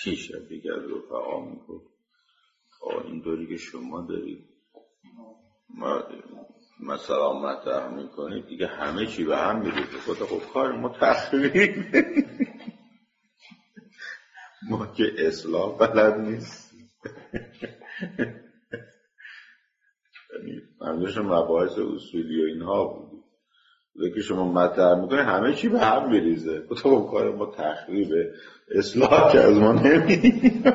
شب دیگه از رفقا میگفت اینطوری که شما دارید مثلا مطرح میکنید دیگه همه چی به هم میریزه. خب کار ما تخریب ما که اصلاح بلد نیست. منظورش مباحث اصولی و اینها بود که شما مطرح میکنید همه چی به هم میریزه. خب کار ما تخریبه، اصلاح که از ما نمیدید.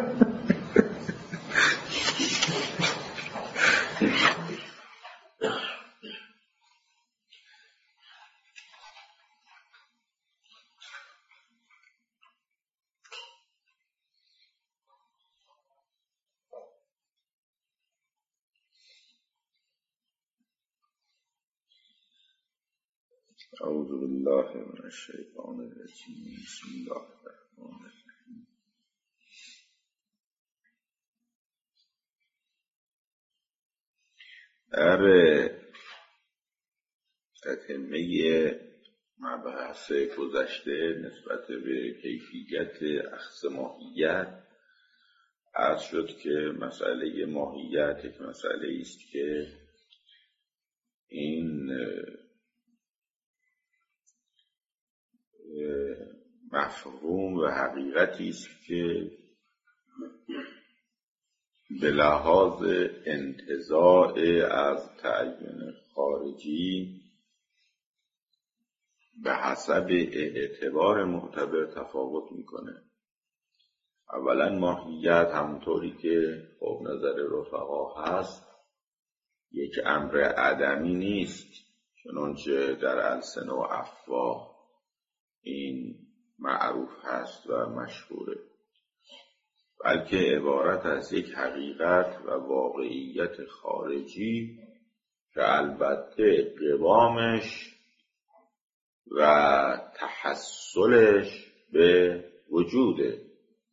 اعوذ بالله من الشیطان الرجیم. بسم الله الرحمن الرحیم. در تتمه مبحث گذشته نسبت به کیفیت اخذ ماهیت عرض شد که مسئله ماهیت یک مسئله است که این مفهوم و حقیقتی است که به لحاظ انتزاع از تعین خارجی به حسب اعتبار معتبر تفاوت میکنه. اولا ماهیت همونطوری که خب نظر رفقا هست یک امر عدمی نیست، چنانچه در السن و افواه این معروف هست و مشهوره، بلکه عبارت از یک حقیقت و واقعیت خارجی که البته قوامش و تحصلش به وجوده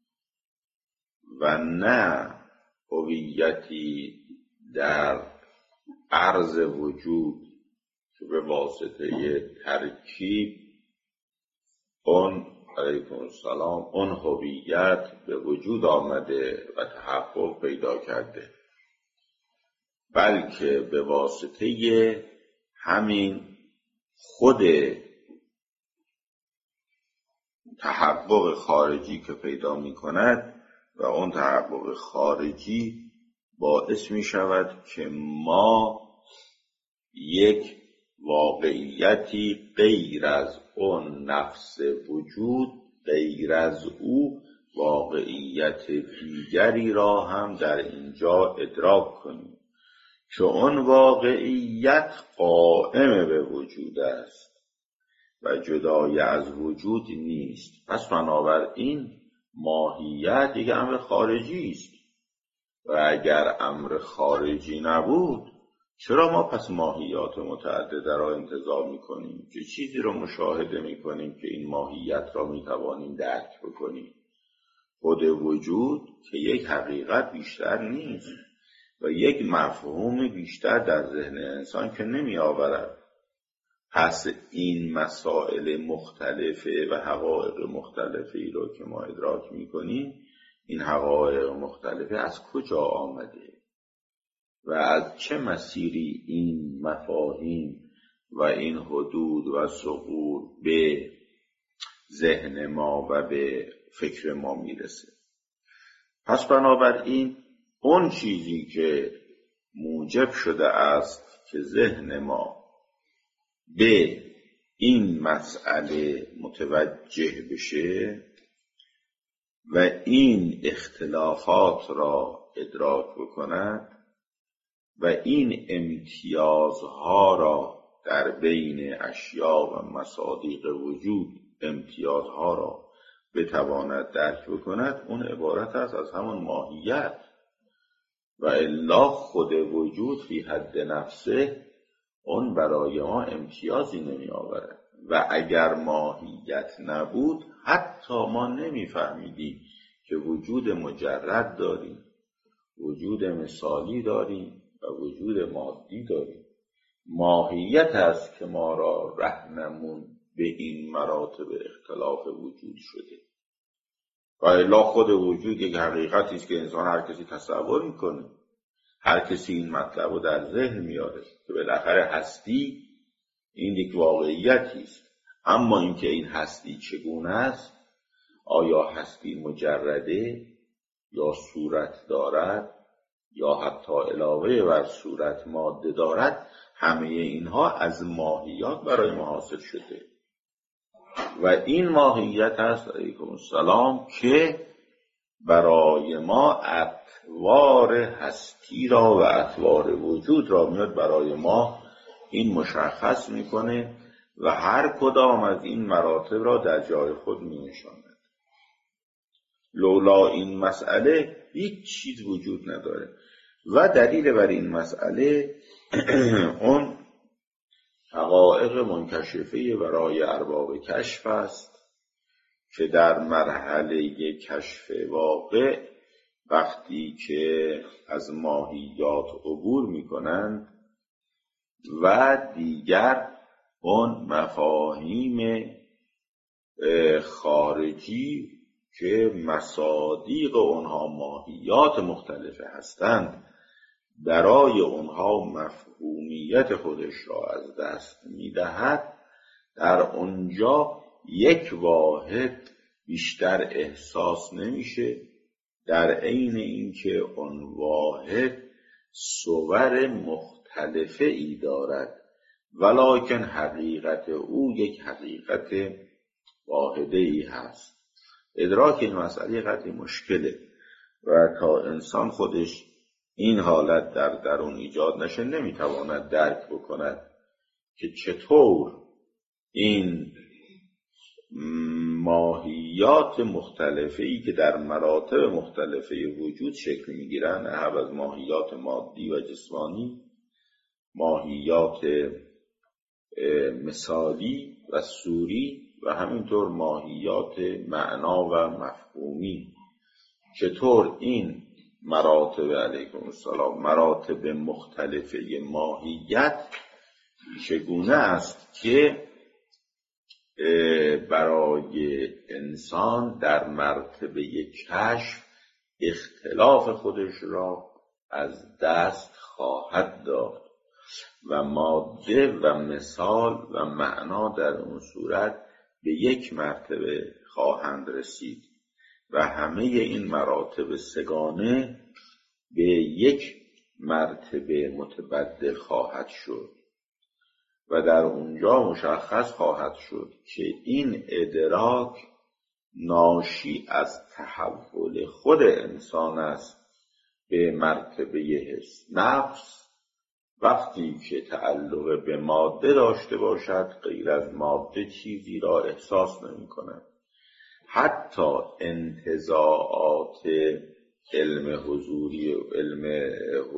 و نه هویتی در عرض وجود که به واسطه ترکیب علیکم السلام اون هویت به وجود آمده و تحقق پیدا کرده، بلکه به واسطه همین خود تحقق خارجی که پیدا می کند و اون تحقق خارجی باعث می شود که ما یک واقعیتی غیر از اون نفس وجود، غیر از او واقعیت دیگری را هم در اینجا ادراک کنیم که اون واقعیت قائم به وجود است و جدای از وجود نیست. پس بنابراین ماهیت یک امر خارجی است و اگر امر خارجی نبود چرا ما پس ماهیات متعدده را انتزاع میکنیم؟ چه چیزی را مشاهده میکنیم که این ماهیت را میتوانیم درک بکنیم؟ خود وجود که یک حقیقت بیشتر نیست و یک مفهوم بیشتر در ذهن انسان که نمی آورد. پس این مسائل مختلفه و حقایق مختلفی را که ما ادراک میکنیم، این حقایق مختلفه از کجا آمده و از چه مسیری این مفاهیم و این حدود و ثغور به ذهن ما و به فکر ما میرسه. پس بنابراین اون چیزی که موجب شده است که ذهن ما به این مسئله متوجه بشه و این اختلافات را ادراک بکند و این امتیازها را در بین اشیاء و مصادیق وجود امتیازها را بتواند درک بکند، اون عبارت است از همون ماهیت و الا خود وجود فی حد نفسه اون برای ما امتیازی نمی آورد و اگر ماهیت نبود حتی ما نمی فهمیدیم که وجود مجرد داریم، وجود مثالی داریم و وجود مادی داریم. ماهیت است که ما را رهنمون به این مراتب اختلاف وجود شده و و الا خود وجود یک حقیقتی است که انسان هر کسی تصور میکنه، هر کسی این مطلب رو در ذهن میاره که بالاخره هستی این یک واقعیتی است. اما اینکه این هستی چگونه است، آیا هستی مجرده یا صورت دارد یا حتی علاوه بر صورت ماده دارد، همه اینها از ماهیات برای ما حاصل شده و این ماهیت هست علیکم السلام که برای ما اطوار هستی را و اطوار وجود را میاد برای ما این مشخص میکنه و هر کدام از این مراتب را در جای خود مینشاند. لولا این مسئله هیچ چیز وجود نداره و دلیل بر این مسئله اون حقایق منکشفه برای ارباب کشف است که در مرحله کشف واقع وقتی که از ماهیات عبور میکنند و دیگر اون مفاهیم خارجی که مصادیق اونها ماهیات مختلفه هستند برای اونها مفهومیت خودش را از دست میدهد، در اونجا یک واحد بیشتر احساس نمیشه، در عین اینکه اون واحد صور مختلفه ای دارد ولکن حقیقت او یک حقیقت واحده ای هست. ادراک این مسئله قدری مشکله و تا انسان خودش این حالت در درون ایجاد نشه نمیتواند درک بکند که چطور این ماهیات مختلفه‌ای که در مراتب مختلفه وجود شکل میگیرند، هم از ماهیات مادی و جسمانی، ماهیات مثالی و صوری و همینطور ماهیات معنا و مفهومی، چطور این مراتب علیکم السلام مراتب مختلفه ماهیت چگونه است که برای انسان در مرتبه کشف اختلاف خودش را از دست خواهد داد و ماده و مثال و معنا در اون صورت به یک مرتبه خواهند رسید و همه این مراتب سگانه به یک مرتبه متبدل خواهد شد و در اونجا مشخص خواهد شد که این ادراک ناشی از تحول خود انسان است به مرتبه حس. نفس وقتی که تعلق به ماده داشته باشد غیر از ماده چیزی را احساس نمی کند. حتی انتزاعات علم حضوری و علم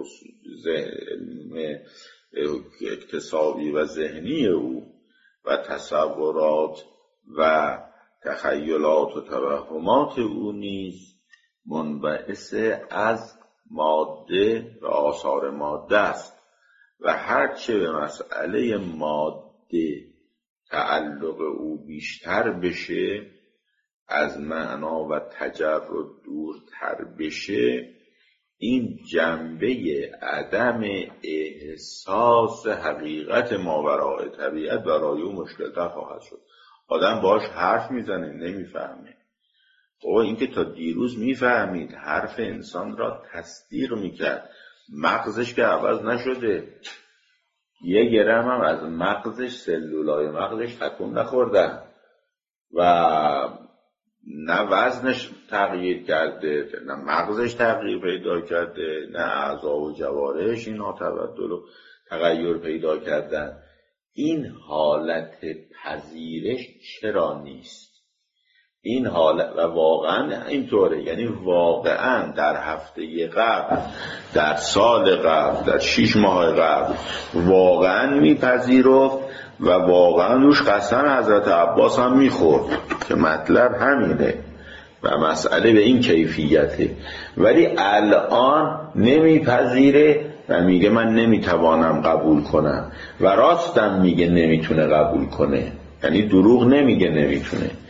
اکتسابی و ذهنی او و تصورات و تخیلات و توهمات او نیز منبعث از ماده و آثار ماده است و هرچه به مسئله ماده تعلق او بیشتر بشه، از معنا و تجرد دورتر بشه، این جنبه عدم احساس حقیقت ماوراء طبیعت برای او مشکل‌تر خواهد شد. آدم باش حرف میزنه نمیفهمه. بابا این که تا دیروز میفهمید، حرف انسان را تصدیق میکرد، مغزش که عوض نشده، یه گرم هم از مغزش، سلولای مغزش تکون نخوردن و نه وزنش تغییر کرده، نه مغزش تغییر پیدا کرده، نه اعضا و جوارحش اینها تبدل و تغییر پیدا کردن. این حالت پذیرش چرا نیست؟ این حالت و واقعا اینطوره، یعنی واقعا در هفته قبل، در سال قبل، در 6 ماه قبل واقعا میپذیرفت و واقعا روش قسم حضرت عباس هم میخورد که مطلب همینه و مسئله به این کیفیته، ولی الان نمیپذیره و میگه من نمیتوانم قبول کنم و راستم میگه نمیتونه قبول کنه، یعنی دروغ نمیگه نمیتونه.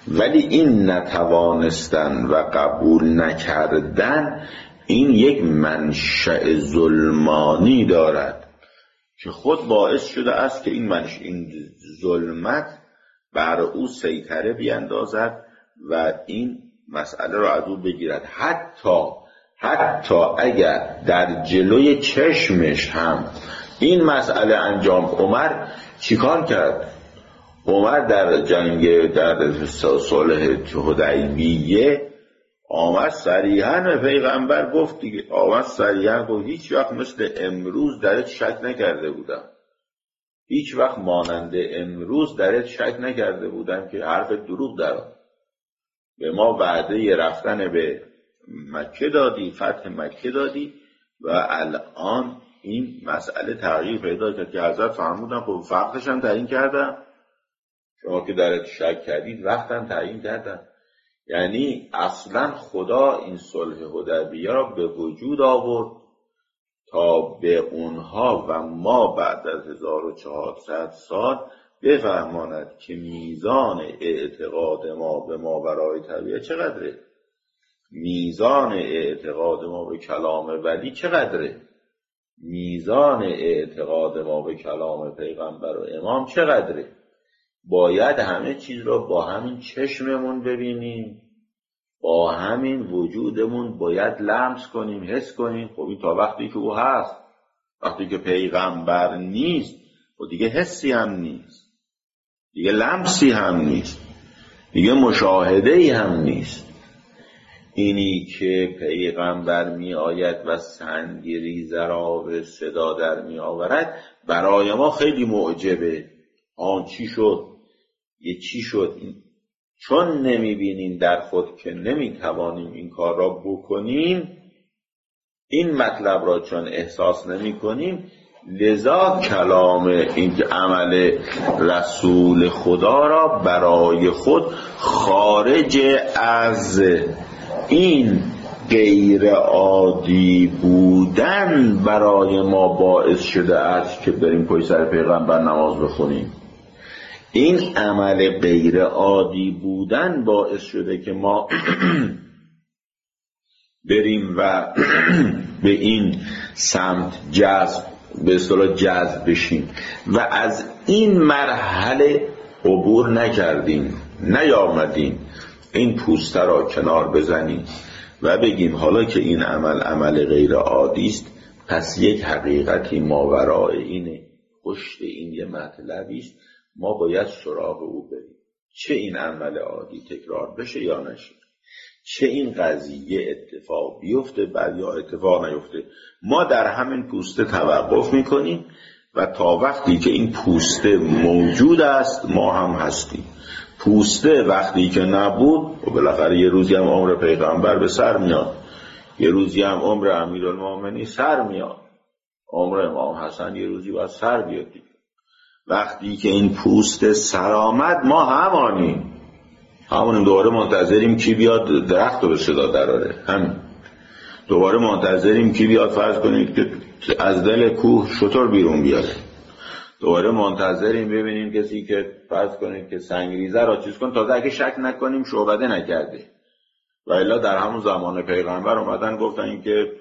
ولی این نتوانستن و قبول نکردن این یک منشأ ظلمانی دارد که خود باعث شده است که این ظلمت بر او سیطره بیندازد و این مسئله را از او بگیرد. حتی اگر در جلوی چشمش هم این مسئله انجام. عمر چیکار کرد؟ عمر در صلح حدیبیه آمد صریحاً به پیغمبر گفت دیگه، آمد صریحاً گفت هیچ وقت مثل امروز درت شک نکرده بودم، هیچ وقت مانند امروز درت شک نکرده بودم که حرف دروغ درآورد. به ما وعده رفتن به مکه دادی، فتح مکه دادی و الان این مسئله تغییر پیدا کرد که حضرت فرمودن خب وقتش هم تعیین کردم، شما که درت شک کردید وقتم تعیین کردم. یعنی اصلا خدا این صلح حدیبیه را به وجود آورد تا به اونها و ما بعد از 1400 سال بفهماند که میزان اعتقاد ما به ماورای طبیعه چقدره، میزان اعتقاد ما به کلام ولی چقدره، میزان اعتقاد ما به کلام پیغمبر و امام چقدره. باید همه چیز را با همین چشممون ببینیم، با همین وجودمون باید لمس کنیم، حس کنیم. خب این تا وقتی که او هست، وقتی که پیغمبر نیست و دیگه حسی هم نیست، دیگه لمسی هم نیست، دیگه مشاهده‌ای هم نیست. اینی که پیغمبر می آید و سنگریزه را به صدا در می آورد برای ما خیلی معجبه. آن چی شد؟ یه چی شد؟ چون نمی بینیم در خود که نمی توانیم این کار را بکنیم، این مطلب را چون احساس نمی کنیم، لذا کلام این عمل رسول خدا را برای خود خارج از این غیر عادی بودن برای ما باعث شده است که بریم پشت سر پیغمبر نماز بخونیم. این عمل غیر عادی بودن باعث شده که ما بریم و به این سمت به اصطلاح جذب بشیم و از این مرحله عبور نکردیم، نیامدیم این پوسته را کنار بزنیم و بگیم حالا که این عمل غیر عادی است، پس یک حقیقتی ماورای اینه، پشت این یه مطلبی است، ما باید سراغ او بریم. چه این عمل عادی تکرار بشه یا نشه، چه این قضیه اتفاق بیفته بعد یا اتفاق نیفته، ما در همین پوسته توقف میکنیم و تا وقتی که این پوسته موجود است ما هم هستیم. پوسته وقتی که نبود و بالاخره یه روزی هم عمر پیغمبر به سر میاد، یه روزی هم عمر امیرالمومنین سر میاد، عمر امام حسن یه روزی باید سر بیاد. وقتی که این پوسته سر آمد ما همونیم دوباره منتظریم کی بیاد درخت رو به صدا دراره، همین دوباره منتظریم کی بیاد فرض کنید که از دل کوه شتر بیرون بیاره، دوباره منتظریم ببینیم کسی که فرض کنید که سنگریزه را چیز کن، تازه اگه شک نکنیم شعبده نکرده. و الا در همون زمان پیغمبر اومدن گفتن این که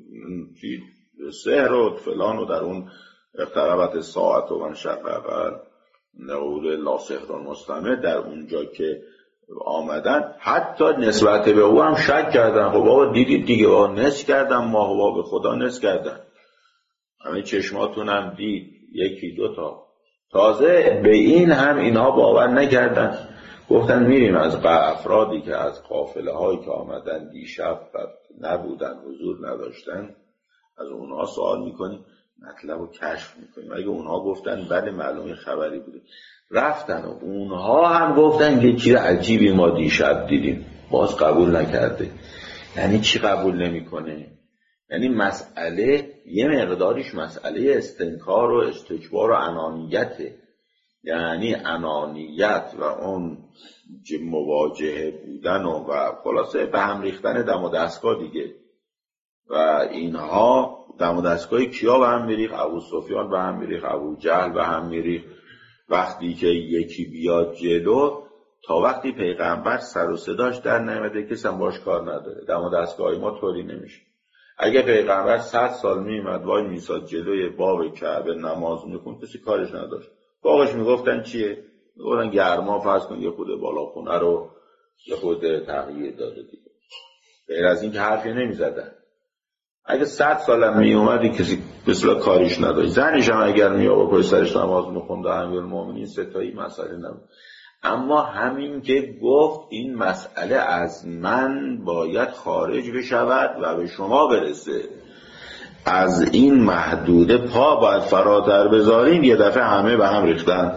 سحر و فلان و در اون اقتربت ساعت و انشق اول نقول لا سحر مستمر، در اونجا که آمدن حتی نسبت به او هم شک کردن. خب بابا دیدید دیگه، بابا نس کردن، ما به خدا نس کردن، همه چشماتون هم دید، یکی دوتا. تازه به این هم اینها باور نکردن، گفتن میریم از افرادی که از قافله هایی که آمدن دیشب نبودن، حضور نداشتن، از اونها سوال میکنیم، مطلب رو کشف میکنیم. اگه اونها گفتن بله معلومه خبری بوده، رفتن و اونها هم گفتن که چیز عجیبی ما دیشب دیدیم، باز قبول نکرده. یعنی چی قبول نمیکنه؟ یعنی مسئله یه مقداریش مسئله استنکار و استکبار و انانیته، یعنی انانیت و اون مواجهه بودن و خلاصه به هم ریختن دم و دستگاه دیگه. و اینها دم و دستگاه کیا به هم میریخت؟ ابو سفیان به هم میریخت، ابو جهل به هم میریخت. وقتی که یکی بیاد جلو تا وقتی پیغمبر سر و صداش در نیامده کسی هم باش کار نداره. دم و دستگاه ما طوری نمیشه. اگه پیغمبر 100 سال میومد وای میساد جلوی باب کعبه نماز میخوند کسی کارش نداشت. باقش میگفتن چیه؟ میگفتن گرما فرض کن یه خود بالا خونه رو یه خود تغییر داده دیگه. غیر از این که حرفی نمیزدن. اگه 100 سالم میومدی کسی بسیار کاریش نداشت. زنش هم اگر میآورد پشت سرش نماز میخوند امیرالمومنین ستایی مسئله نبود. اما همین که گفت این مسئله از من باید خارج بشود و به شما برسه، از این محدوده پا باید فراتر بذارین، یه دفعه همه به هم ریختن.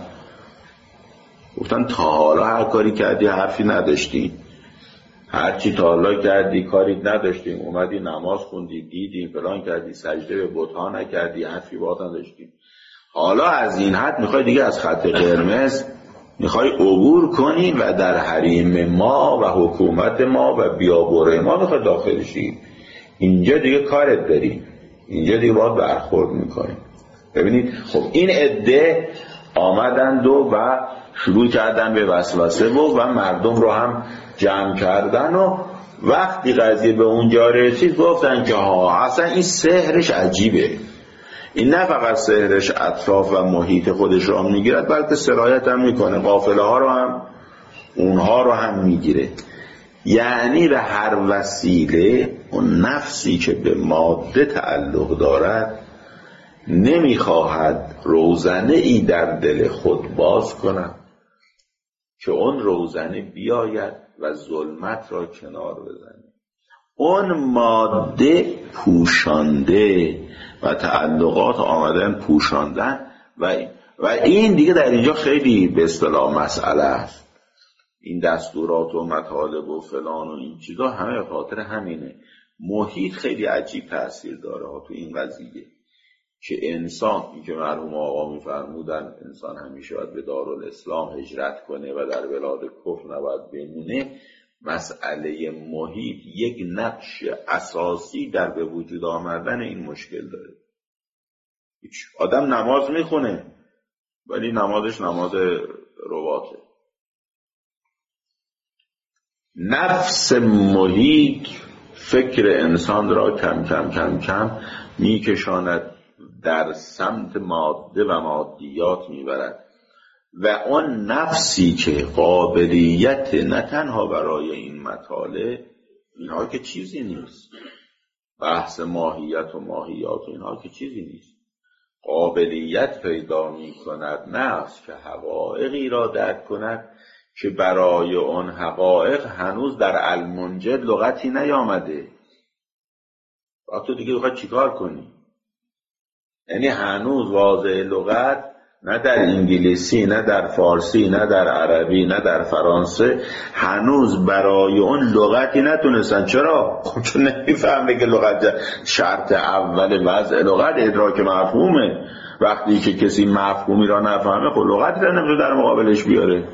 گفتن تا حالا هر کاری کردی حرفی نداشتی، هرچی تا حالا کردی کاری نداشتیم، اومدی نماز خوندی دیدیم فلان کردی، سجده به بت‌ها نکردی، حرفی باهات نداشتیم. حالا از این حد میخوای دیگه از خط قرمز میخوای عبور کنی و در حریم ما و حکومت ما و بیابر ما میخوای داخل شی. اینجا دیگه کارت داریم، اینجا دیگه باید برخورد میکنیم. ببینید خب این عده آمدند و شروع کردن به وسوسه و مردم رو هم جمع کردن و وقتی قضیه به اونجا رسید گفتن که ها اصلا این سحرش عجیبه. این نه فقط سحرش اطراف و محیط خودش رو هم میگیرد بلکه سرایت هم میکنه، قافله ها رو هم اونها رو هم میگیره. یعنی به هر وسیله اون نفسی که به ماده تعلق دارد نمیخواهد روزنه ای در دل خود باز کند که اون روزنه بیاید و ظلمت را کنار بزنه. اون ماده پوشانده و تعلقات آمدن پوشاندن و این دیگه در اینجا خیلی به اصطلاح مسئله است. این دستورات و مطالب و فلان و این چیزا همه به خاطر همینه. محیط خیلی عجیب تأثیر داره ها تو این قضیه که انسان، این که مرحوم آقا میفرمودن انسان همیشه باید به دارالاسلام هجرت کنه و در بلاد کفر نباید بمونه. مسئله محیط یک نقش اساسی در به وجود آمدن این مشکل داره. آدم نماز میخونه ولی نمازش نماز رباطه. نفس محیط فکر انسان را کم کم کم کم میکشاند در سمت ماده و مادیات میبرد و آن نفسی که قابلیت نه تنها برای این مطالب، اینها که چیزی نیست، بحث ماهیت و ماهیات و اینها که چیزی نیست، قابلیت پیدا می کند نفس که حقایقی را درک کند که برای آن حقایق هنوز در المنجد لغتی نیامده. و تو دیگه بخواد چیکار کنی؟ یعنی هنوز واضح لغت نه در انگلیسی، نه در فارسی، نه در عربی، نه در فرانسه هنوز برای اون لغتی نتونستن. چرا؟ خب چون نمیفهمه که لغت شرط اول وضع لغت ادراک مفهومه. وقتی که کسی مفهومی را نفهمه خب لغتی را نمیشه در مقابلش بیاره.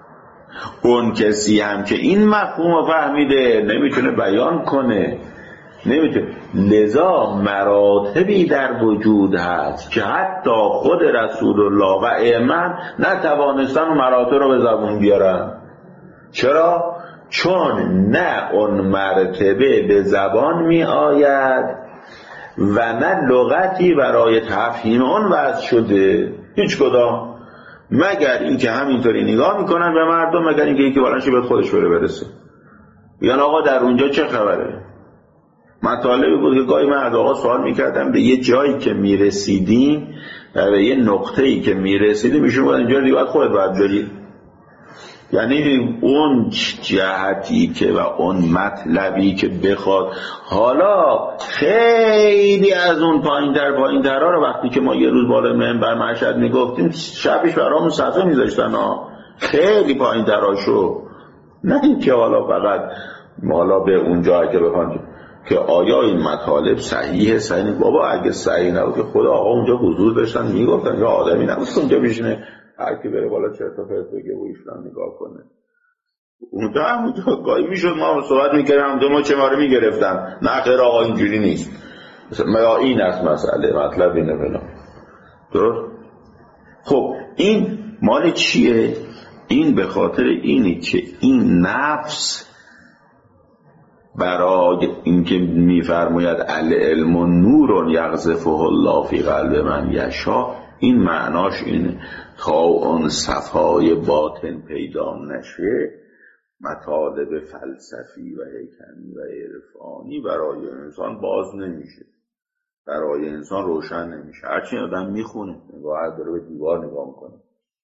اون کسی هم که این مفهوم رو فهمیده نمیتونه بیان کنه، نمیتونه. لذا مراتبی در وجود هست که حتی خود رسول الله و ائمه نتوانستن مراتب رو به زبون بیارن. چرا؟ چون نه اون مرتبه به زبان می آید و نه لغتی برای تفهیم اون وضع شده. هیچ کدام، مگر اینکه همینطوری نگاه میکنن به مردم، مگر اینکه یکی بالانش به خودش برسه. یعنی آقا در اونجا چه خبره؟ مطالبی بود که گاهی من از آقا سوال میکردم، به یه جایی که میرسیدیم و به یه نقطه‌ای که میرسیدیم ایشون بود اینجا دیگه خودت باید بری. یعنی اون جهتی که و اون مطلبی که بخواد، حالا خیلی از اون پایین‌ترها رو وقتی که ما یه روز بالا منبر مشهد میگفتیم شبش برامون صفحه میذاشتن ها، خیلی پایین‌تراشو، نه اینکه حالا فقط حالا به اون جایی که بخوان که آیا این مطالب صحیحه صحیح. بابا اگه صحیح نبود خدا آقا اونجا حضور داشتن میگفتن یا آدمی نبود اونجا بشینه هر کی بره بالا چرت و پرت بگه و ایشون نگاه کنه. اونجا گاهی میشد ما صحبت میکردیم اونجا ما چه ماره میگرفتن. نه خیر آقا اینجوری نیست، مثلا این است مسئله، مطلب اینه بنا. درست؟ خب این مال چیه؟ این به خاطر اینه که این نفس برای اینکه میفرماید العلم نور یقذفه الله فی قلب من یشاء، این معناش اینه تا اون صفای باطن پیدا نشه مطالب فلسفی و حکمی و عرفانی برای انسان باز نمیشه، برای انسان روشن نمیشه. هرچی آدم میخونه نگاه داره به دیوار نگاه میکنه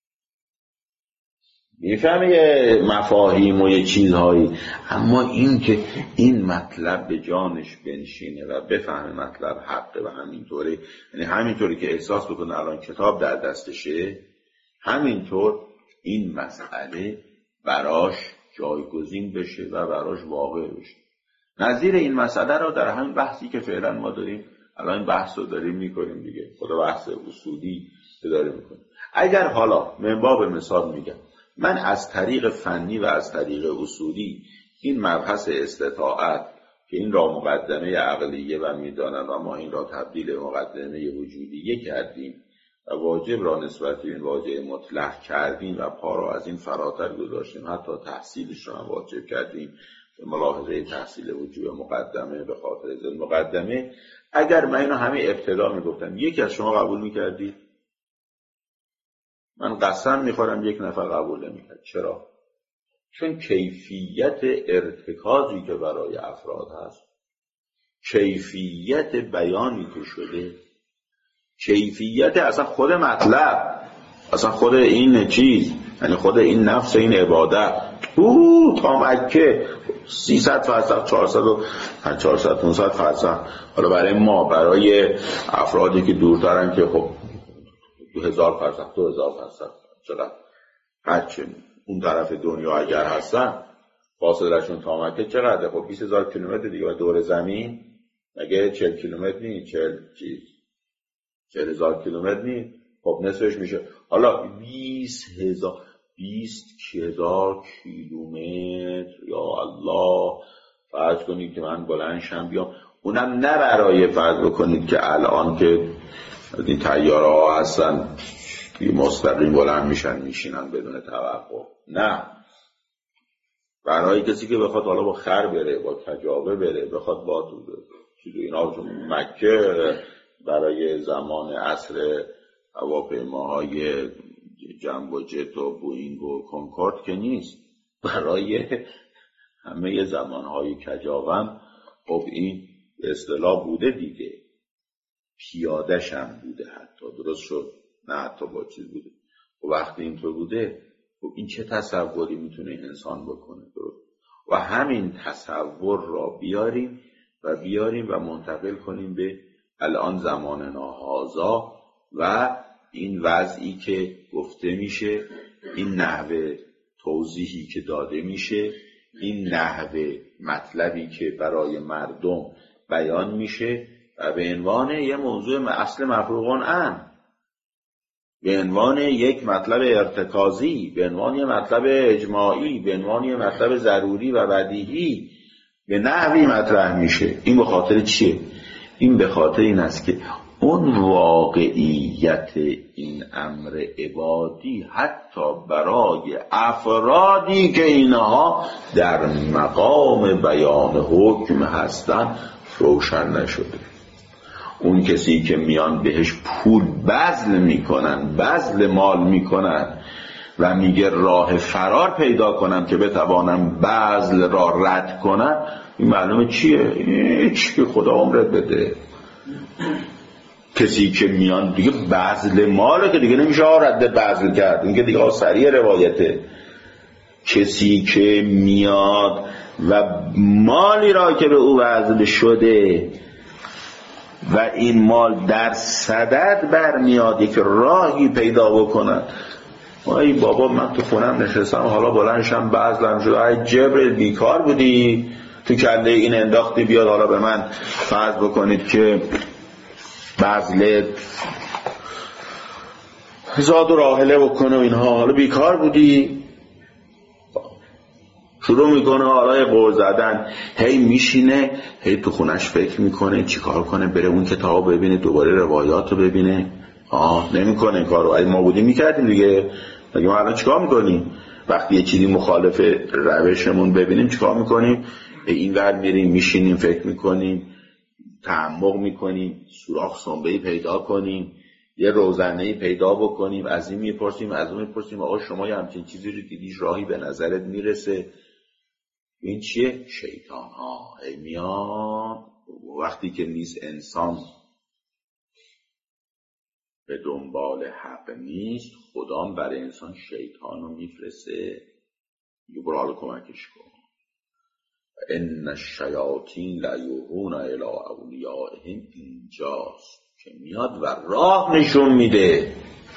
میفهمه یه مفاهیم و یه چیزهایی، اما این که این مطلب به جانش بنشینه و بفهمه مطلب حقه و همینطوره، یعنی همینطوری که احساس بکنه الان کتاب در دستشه، همینطور این مسئله براش جایگزین بشه و براش واقع بشه. نظیر این مسئله رو در همین بحثی که فعلا ما داریم الان این بحث رو داریم میکنیم دیگه، خود بحث اصولی که داریم میکنیم. اگر حالا من باب مثال میگم من از طریق فنی و از طریق اصولی این مبحث استطاعت که این را مقدمه عقلیه و میدانند و ما این را تبدیل مقدمه وجودیه کردیم و واجب را نسبت به این واجب مطلق کردیم و پا را از این فراتر گذاشتیم، حتی تحصیلش را واجب کردیم به ملاحظه تحصیل وجوب مقدمه به خاطر ذل مقدمه. اگر من اینو همه ابتدا میگفتم یکی از شما قبول میکردید؟ من قسم میخورم یک نفر قبول نمیکرد. چرا؟ چون کیفیت ارتکازی که برای افراد هست، کیفیت بیانی که شده، کیفیت اصلا خود مطلب، اصلا خود این چیز، یعنی خود این نفس این عبادت تا مکه 300 فرسخ 400 500 فرسخ. حالا برای ما، برای افرادی که دورترن که خب 2000 فرسخ 2000 فرسخ چقدر هرچه اون طرف دنیا اگر هستن فاصلهشون تا مکه چقدره؟ خب 20000 کیلومتر دیگه و دور زمین مگه 40 کیلومتر نیست؟ 40000 کیلومتر نیست؟ خب نصفش میشه. حالا 20000 کیلومتر یا الله، فرض کنید که من بلند شم بیام، اونم نه برای فرض بکنید که الان که این طیاره ها هستن مستقیم بلند میشن میشینن بدون توقف، نه، برای کسی که بخواد حالا با خر بره، با کجاوه بره، بخواد با چیزو اینا، چون مکه برای زمان عصر هواپیماهای جنب و جت و بوینگ و کنکورد که نیست، برای همه زمانهای کجاوم خب این به اصطلاح بوده دیگه، پیاده‌ش هم بوده، حتی درست شد، نه حتی با چیز بوده. و وقتی اینطور بوده خب این چه تصوری میتونه انسان بکنه؟ درست. و همین تصور را بیاریم و منتقل کنیم به الان زماننا هذا و این وضعی که گفته میشه، این نحوه توضیحی که داده میشه، این نحوه مطلبی که برای مردم بیان میشه و به عنوان یه موضوع اصل مفروغ عنه، به عنوان یک مطلب ارتکازی، به عنوان یک مطلب اجماعی، به عنوان یک مطلب ضروری و بدیهی به نحوی مطرح میشه. این به خاطر چیه؟ این به خاطر این است که اون واقعیت این امر عبادی حتی برای افرادی که اینها در مقام بیان حکم هستن روشن نشده. اون کسی که میان بهش پول بذل میکنن، بذل مال میکنن و میگه راه فرار پیدا کنم که بتوانم بذل را رد کنم، این معلومه چیه؟ هیچ که خدا عمرت بده. کسی که میان دیگه بذل ماله که دیگه نمیشه رد بذل کرد، این که دیگه سریع روایته. کسی که میاد و مالی را که به او بذل شده و این مال در صدد برمیاد یک راهی پیدا بکنن، ای بابا من تو خونم نشستم حالا بلندشم بذلم شد، ای جبرئیل بیکار بودی تو کله این انداختی بیاد حالا به من فرض بکنید که بذل زاد و راحله بکنه و اینها، حالا بیکار بودی، شروع میکنه حالا قول زدن، هی میشینه هی تو خونش فکر میکنه چیکار کنه، بره اون کتاب ببینه، دوباره روایات رو ببینه. نمیکنه این کارو. اگه ما بودیم میکردیم دیگه. ما الان چیکار میکنیم؟ وقتی یه چیزی مخالف روشمون ببینیم چیکار میکنیم؟ به این ور میریم، میشینیم، فکر میکنیم، تعمق میکنیم، سوراخ سنبه‌ای پیدا کنیم، یه روزنه‌ای پیدا بکنیم، از این میپرسیم، از اون میپرسیم، آقا شما یه همچین چیزی رو دیدی، راهی به نظرت میرسه؟ این چیه؟ شیطان ها میان وقتی که نیست انسان به دنبال حق نیست، خدام برای انسان شیطان رو میفرسته، یه برو حالا کمکش کن. ان الشیاطین لیوحون الی اولیائهم، اینجاست که میاد و راه نشون میده،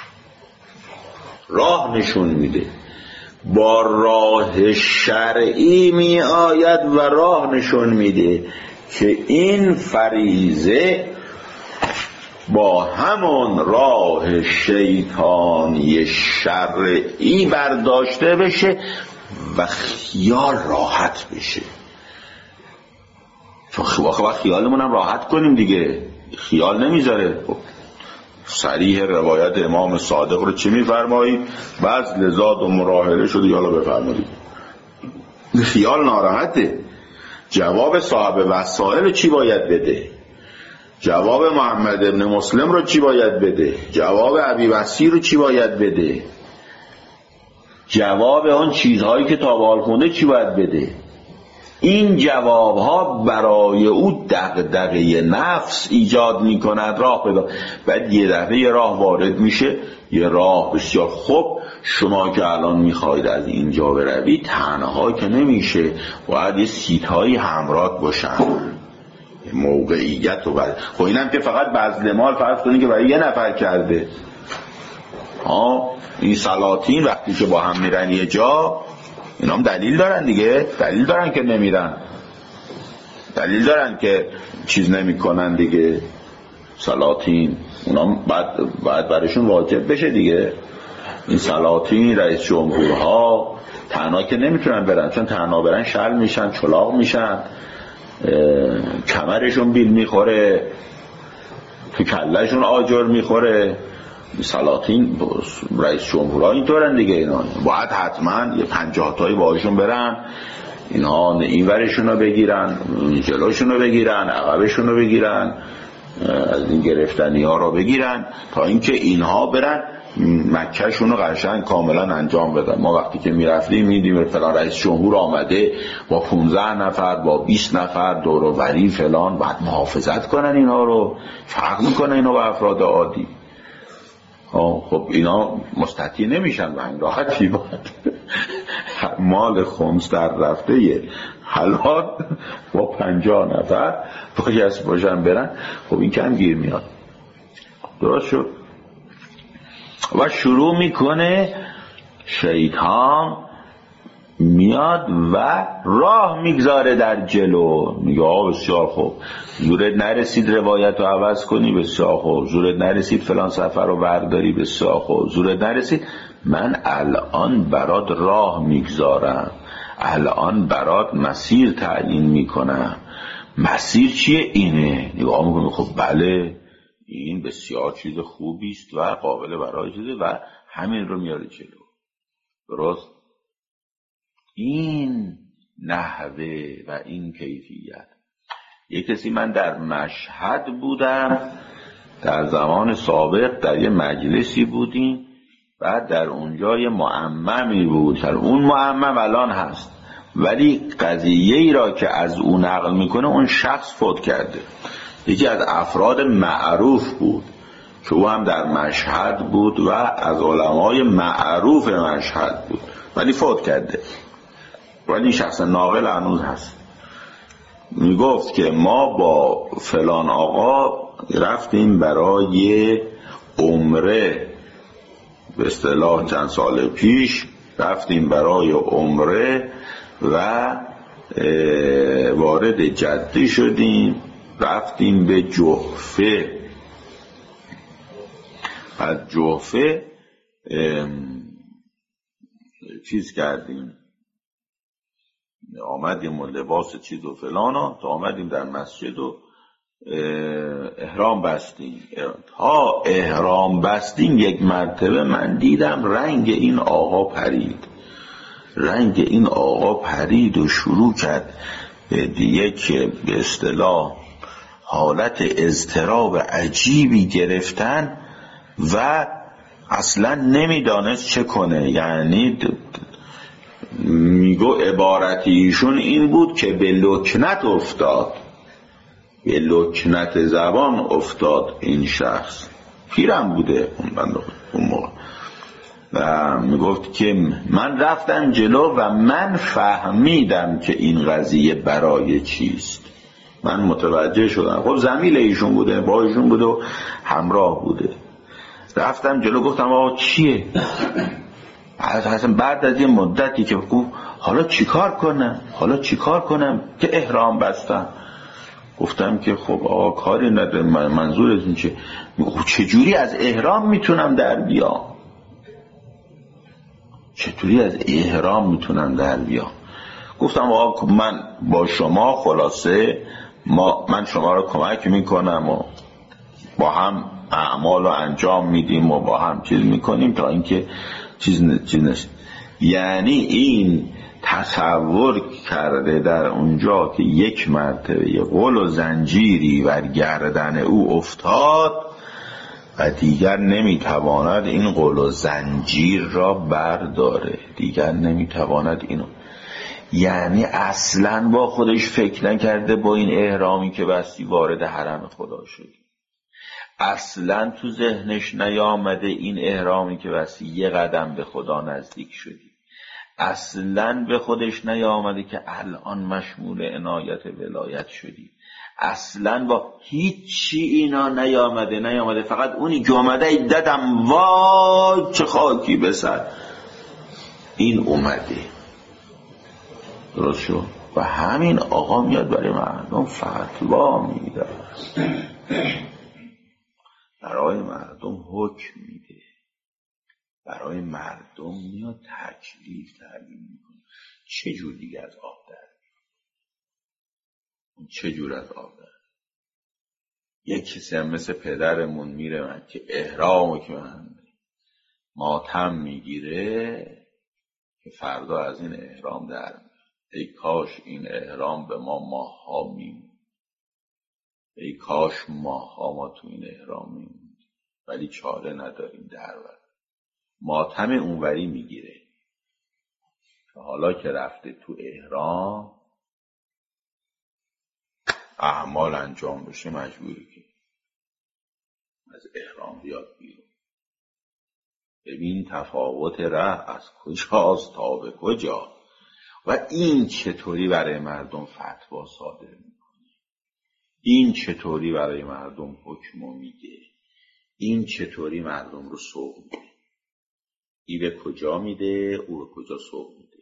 راه نشون میده، با راه شرعی می آید و راه نشون میده که این فریضه با همون راه شیطانی شرعی برداشته بشه و خیال راحت بشه. چون خیالمون هم راحت کنیم دیگه، خیال نمیذاره. صریح روایت امام صادق رو چی میفرمایید؟ بذل زاد و مراحله شده، یالا بفرمایید. خیال ناراحته. جواب صاحب وسائل چی باید بده؟ جواب محمد ابن مسلم رو چی باید بده؟ جواب ابی وصی رو چی باید بده؟ جواب اون چیزهایی که تا به حال خونده چی باید بده؟ این جوابها برای او دغدغه نفس ایجاد میکند، راه پیدا. بعد یه دفعه یه راه وارد میشه، یه راه بسیار خوب. شما که الان میخواید از اینجا بروید تنها که نمیشه، باید یه سیتهایی همراه باشن، موقعیت و بعد. خب اینم که فقط بذل مال فرض کنید که برای یه نفر کرده. این سلاطین وقتی که با هم میرن یه جا، اینا هم دلیل دارن دیگه، دلیل دارن که نمیرن، دلیل دارن که چیز نمی کنن دیگه. سلاطین اونا بعد برشون واجب بشه دیگه. این سلاطین، رئیس جمهورها تنها که نمیتونن برن، چون تنها برن شل میشن، چلاق میشن، کمرشون بیل میخوره، تو کلهشون آجر میخوره. سلاطین، رئیس جمهورها اینطورن دیگه. اینا باید حتما یه 50 تایی باهاشون برن، اینا این ورشون رو بگیرن، جلوشون رو بگیرن، عقبشون رو بگیرن، از این گرفتنی ها رو بگیرن، تا اینکه اینها برن مکهشون رو قشنگ کاملا انجام بدن. ما وقتی که میرفتیم میدیم فلان رئیس جمهور آمده با 15 نفر با 20 نفر دور و بری فلان، بعد محافظت کنن اینا رو، فرق میکنه اینا با افراد عادی. خب اینا مستطیع نمیشن و این راحتی باید مال خمس در رفته حلال با 50 نفر باشن برن. خب این کم گیر میاد. درست شد. و شروع میکنه شیطان، میاد و راه میگذاره در جلو. میگه بسیار خوب، زورت نرسید روایت رو عوض کنی، بسیار خوب. زورت نرسید فلان سفر رو برداری، بسیار خوب. زورت نرسید، من الان برات راه میگذارم، الان برات مسیر تعیین میکنم. مسیر چیه؟ اینه. نگاه میکنه، خب بله این بسیار چیز خوبی است و قابل برای چیزه و همین رو میاره جلو. درست؟ این نحوه و این کیفیت. یک کسی، من در مشهد بودم در زمان سابق، در یه مجلسی بودیم، بعد در اونجا یه معممی بود، اون معمم الان هست، ولی قضیه ای را که از اون نقل میکنه اون شخص فوت کرده. یکی از افراد معروف بود که او هم در مشهد بود و از علمای معروف مشهد بود، ولی فوت کرده، ولی شخص ناقل هنوز هست. میگفت که ما با فلان آقا رفتیم برای عمره، به اصطلاح چند سال پیش رفتیم برای عمره و وارد جده شدیم، رفتیم به جحفه. از جحفه چیز کردیم، آمدیم و لباس چیز و فلانا، تا آمدیم در مسجد و احرام بستیم. تا احرام بستیم یک مرتبه من دیدم رنگ این آقا پرید. رنگ این آقا پرید و شروع کرد یک به اصطلاح حالت اضطراب عجیبی گرفتن و اصلا نمیدانست چه کنه. یعنی میگو عبارتی ایشون این بود که به لکنت افتاد، به لکنت زبان افتاد. این شخص پیرم بوده اون موقع و میگفت که من رفتم جلو و من فهمیدم که این قضیه برای چیست. من متوجه شدم. خب زمیل ایشون بوده، با ایشون بوده و همراه بوده. رفتم جلو گفتم آقا چیه؟ بعد از این مدتی که گفت حالا چیکار کنم که احرام بستم. گفتم که خب آقا کاری نداره، منظورتون چه؟ چجوری از احرام میتونم در بیام؟ گفتم آقا من با شما خلاصه من شما رو کمک میکنم و با هم اعمال رو انجام میدیم و با هم چیز میکنیم تا اینکه چیز نشه. یعنی این تصور کرده در اونجا که یک مرتبه یه غل و زنجیری بر گردن او افتاد و دیگر نمیتواند این غل و زنجیر را برداره، دیگر نمیتواند اینو. یعنی اصلا با خودش فکر نکرده با این احرامی که بستی وارد حرم خدا شدی. اصلا تو ذهنش نیامده این احرامی که بستی یه قدم به خدا نزدیک شدی. اصلا به خودش نیامده که الان مشمول عنایت ولایت شدی. اصلا با هیچی اینا نیامده. فقط اونی که آمده دادم وای چه خاکی به سر این اومده. درست شد؟ و همین آقا میاد برای مردم فتوا میده، برای مردم حکم میده، برای مردم میاد تکلیف تعیین میکنه. چه جور دیگه از آب در چه جور از آب در یک کسی هم مثل پدرمون میره من که احرامو که من ماتم میگیره که فردا از این احرام در میاد. ای کاش این احرام به ما ماها میمون، ای کاش ماها ما تو این احرام میمون، ولی چاره نداریم در ور. ماتم اونوری میگیره که حالا که رفته تو احرام اعمال انجام بشه مجبوری که از احرام بیاد بیرون. ببین تفاوت ره از کجاست تا به کجا و این چطوری برای مردم فتوا صادر میکنه، این چطوری برای مردم حکمو میده، این چطوری مردم رو سوق میده، ای به کجا میده او به کجا سوق میده،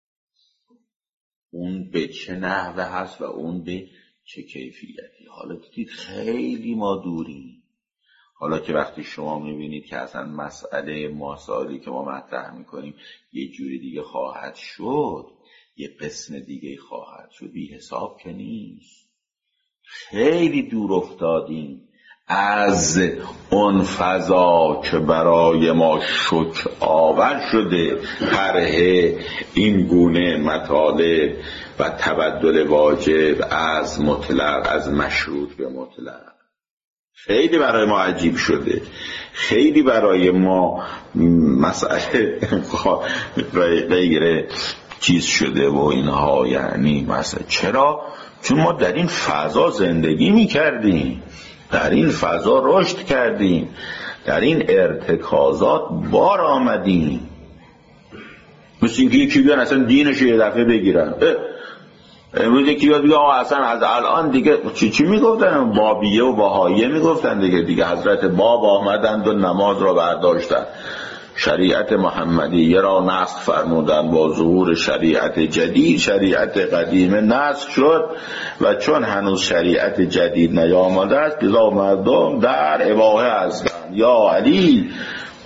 اون به چه نحوه هست و اون به چه کیفیتی. حالا دیدید خیلی ما دوریم. حالا که وقتی شما میبینید که اصلا مسئله مسائلی که ما مطرح میکنیم یه جوری دیگه خواهد شد، یه قسم دیگه خواهد شد، بی حساب که نیست. خیلی دور افتادیم از اون فضا که برای ما شک آور شده طرح این گونه مطالب و تبدل واجب از مطلق از مشروط به مطلق. خیلی برای ما عجیب شده، خیلی برای ما مسئله غیر چیز شده و اینها. یعنی مثلا چرا؟ چون ما در این فضا زندگی می کردیم، در این فضا رشد کردیم، در این ارتکازات بار آمدیم. مثل اینکه یکی بیان اصلا دینش یه دفعه بگیرن. امروز یکی بیاد بگه آقا اصلا از الان دیگه چی میگفتن؟ بابیه و باهاییه میگفتن دیگه حضرت باب آمدند و نماز را برداشتن، شریعت محمدیه را نسخ فرمودن، با ظهور شریعت جدید شریعت قدیمه نسخ شد و چون هنوز شریعت جدید نیامده است لذا مردم در اباحه هستند. یا علی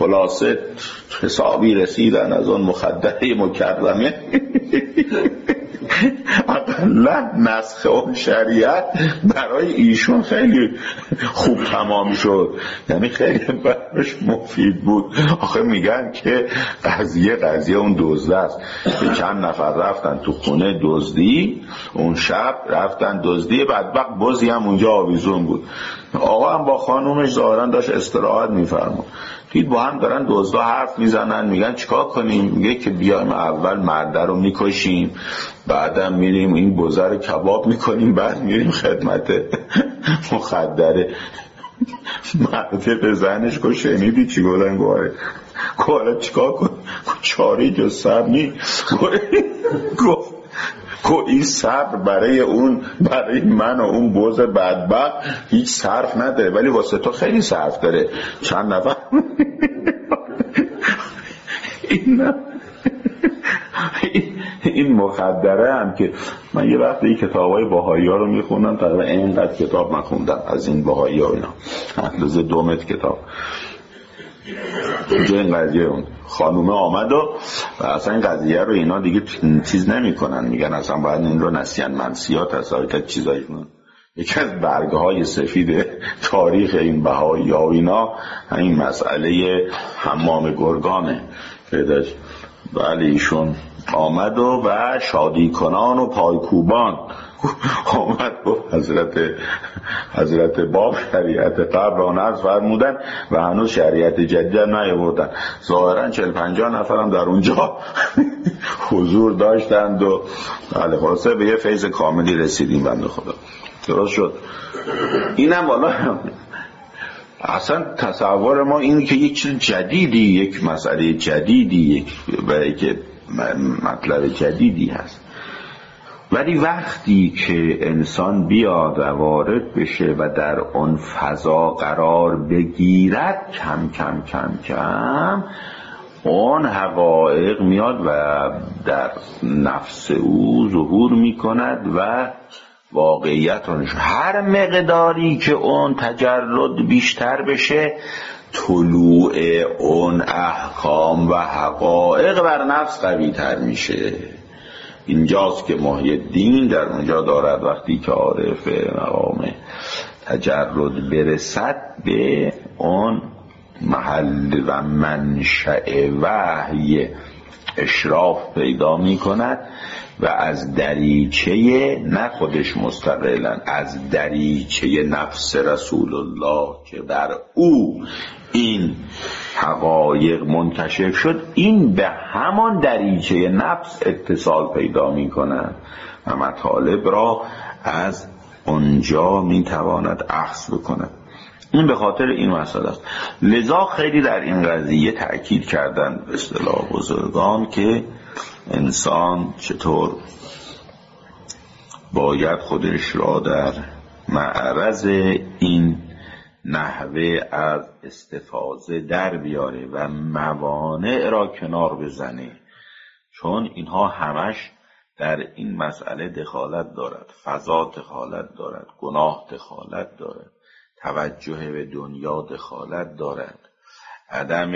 خلاصه حسابی رسیدن از اون مخدره مکرمه اقلا نسخ اون شریعت برای ایشون خیلی خوب تمام شد، یعنی خیلی براش مفید بود. آخه میگن که قضیه اون دزده است که چند نفر رفتن تو خونه دزدی، اون شب رفتن دزدی، بدبخت بزی هم اونجا آویزون بود. آقا هم با خانومش ظاهرا داشت استراحت میفرمود، دید با هم دارن دزدا حرف میزنن، میگن چیکار کنیم؟ میگه که بیایم اول مرده رو میکشیم، بعدم میریم این بزه رو کباب میکنیم، بعد میریم خدمت مخدره. مرده به زنش گفت شنیدی چی گفتن؟ گواره چیکار کن؟ چاری که صبر نی. گفت این صبر برای من و اون بز بدبخت هیچ صرف نداره، ولی واسه تو خیلی صرف داره. چند نفر این مخدره هم که من یه وقت این کتابای بهایی ها رو میخوندم، تقریبا اینقدر کتاب من خوندم از این بهایی ها، اینا اندازه 2 متر کتاب. اونجا این قضیه اون خانومه آمد و اصلا این قضیه رو اینا دیگه چیز نمی کنن، میگن اصلا باید این رو نسیان منسیات اصلا چیزایی کنن. یکی از برگه های سفید تاریخ این بهایی ها و اینا این مسئله حمام گرگانه پیداش. بله ایشون آمد و شادی کنان و پایکوبان آمد و حضرت باب شریعت قبل را نقض فرمودن و هنوز شریعت جدید نیاوردن. ظاهرا 40-50 نفرم در اونجا حضور داشتند و بله خلاصه به یه فیض کاملی رسیدیم. بنده خدا درست شد. اینم والا اصلا تصور ما این که یک چیز جدیدی، یک مسئله جدیدی، یک مطلب جدیدی هست، ولی وقتی که انسان بیاد و وارد بشه و در اون فضا قرار بگیرد، کم کم کم کم اون حقایق میاد و در نفس او ظهور میکند و واقعیت رو نشون. هر مقداری که اون تجرد بیشتر بشه، طلوع اون احکام و حقایق بر نفس قوی تر میشه. اینجاست که محی الدین در اونجا دارد وقتی که عارف مقام تجرد برسد به اون محل و منشأ وحی اشراف پیدا می کند و از دریچه، نه خودش مستقلا، از دریچه نفس رسول الله که در او این حقایق منکشف شد، این به همان دریچه نفس اتصال پیدا می کند و مطالب را از اونجا می تواند اخذ بکند. این به خاطر این مسئله است. لذا خیلی در این قضیه تأکید کردن به اصطلاح بزرگان که انسان چطور باید خودش را در معرض این نحوه از استفاضه در بیاره و موانع را کنار بزنه، چون اینها همش در این مسئله دخالت دارد. فضا دخالت دارد، گناه دخالت دارد، توجه به دنیا دخالت دارد، عدم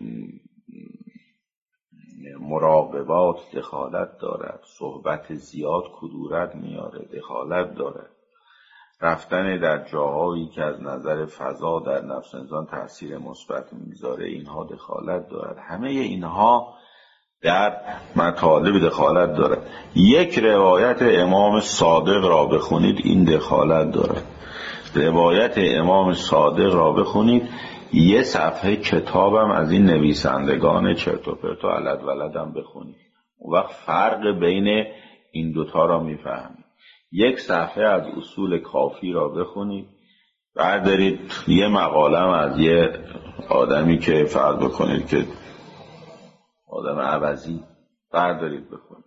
مراقبات دخالت دارد، صحبت زیاد کدورت میاره دخالت دارد، رفتن در جاهایی که از نظر فضا در نفس انسان تأثیر مثبت میذاره اینها دخالت دارد. همه اینها در مطالب دخالت دارد. یک روایت امام صادق را بخونید این دخالت دارد. روایت امام صادق را بخونید، یه صفحه کتابم از این نویسندگان چرت و پرت و علد ولدم بخونید، اون وقت فرق بین این دوتا را میفهمید. یک صفحه از اصول کافی را بخونید، بردارید یه مقالم از یه آدمی که فرض بکنید که آدم عوضی، بردارید بخونید.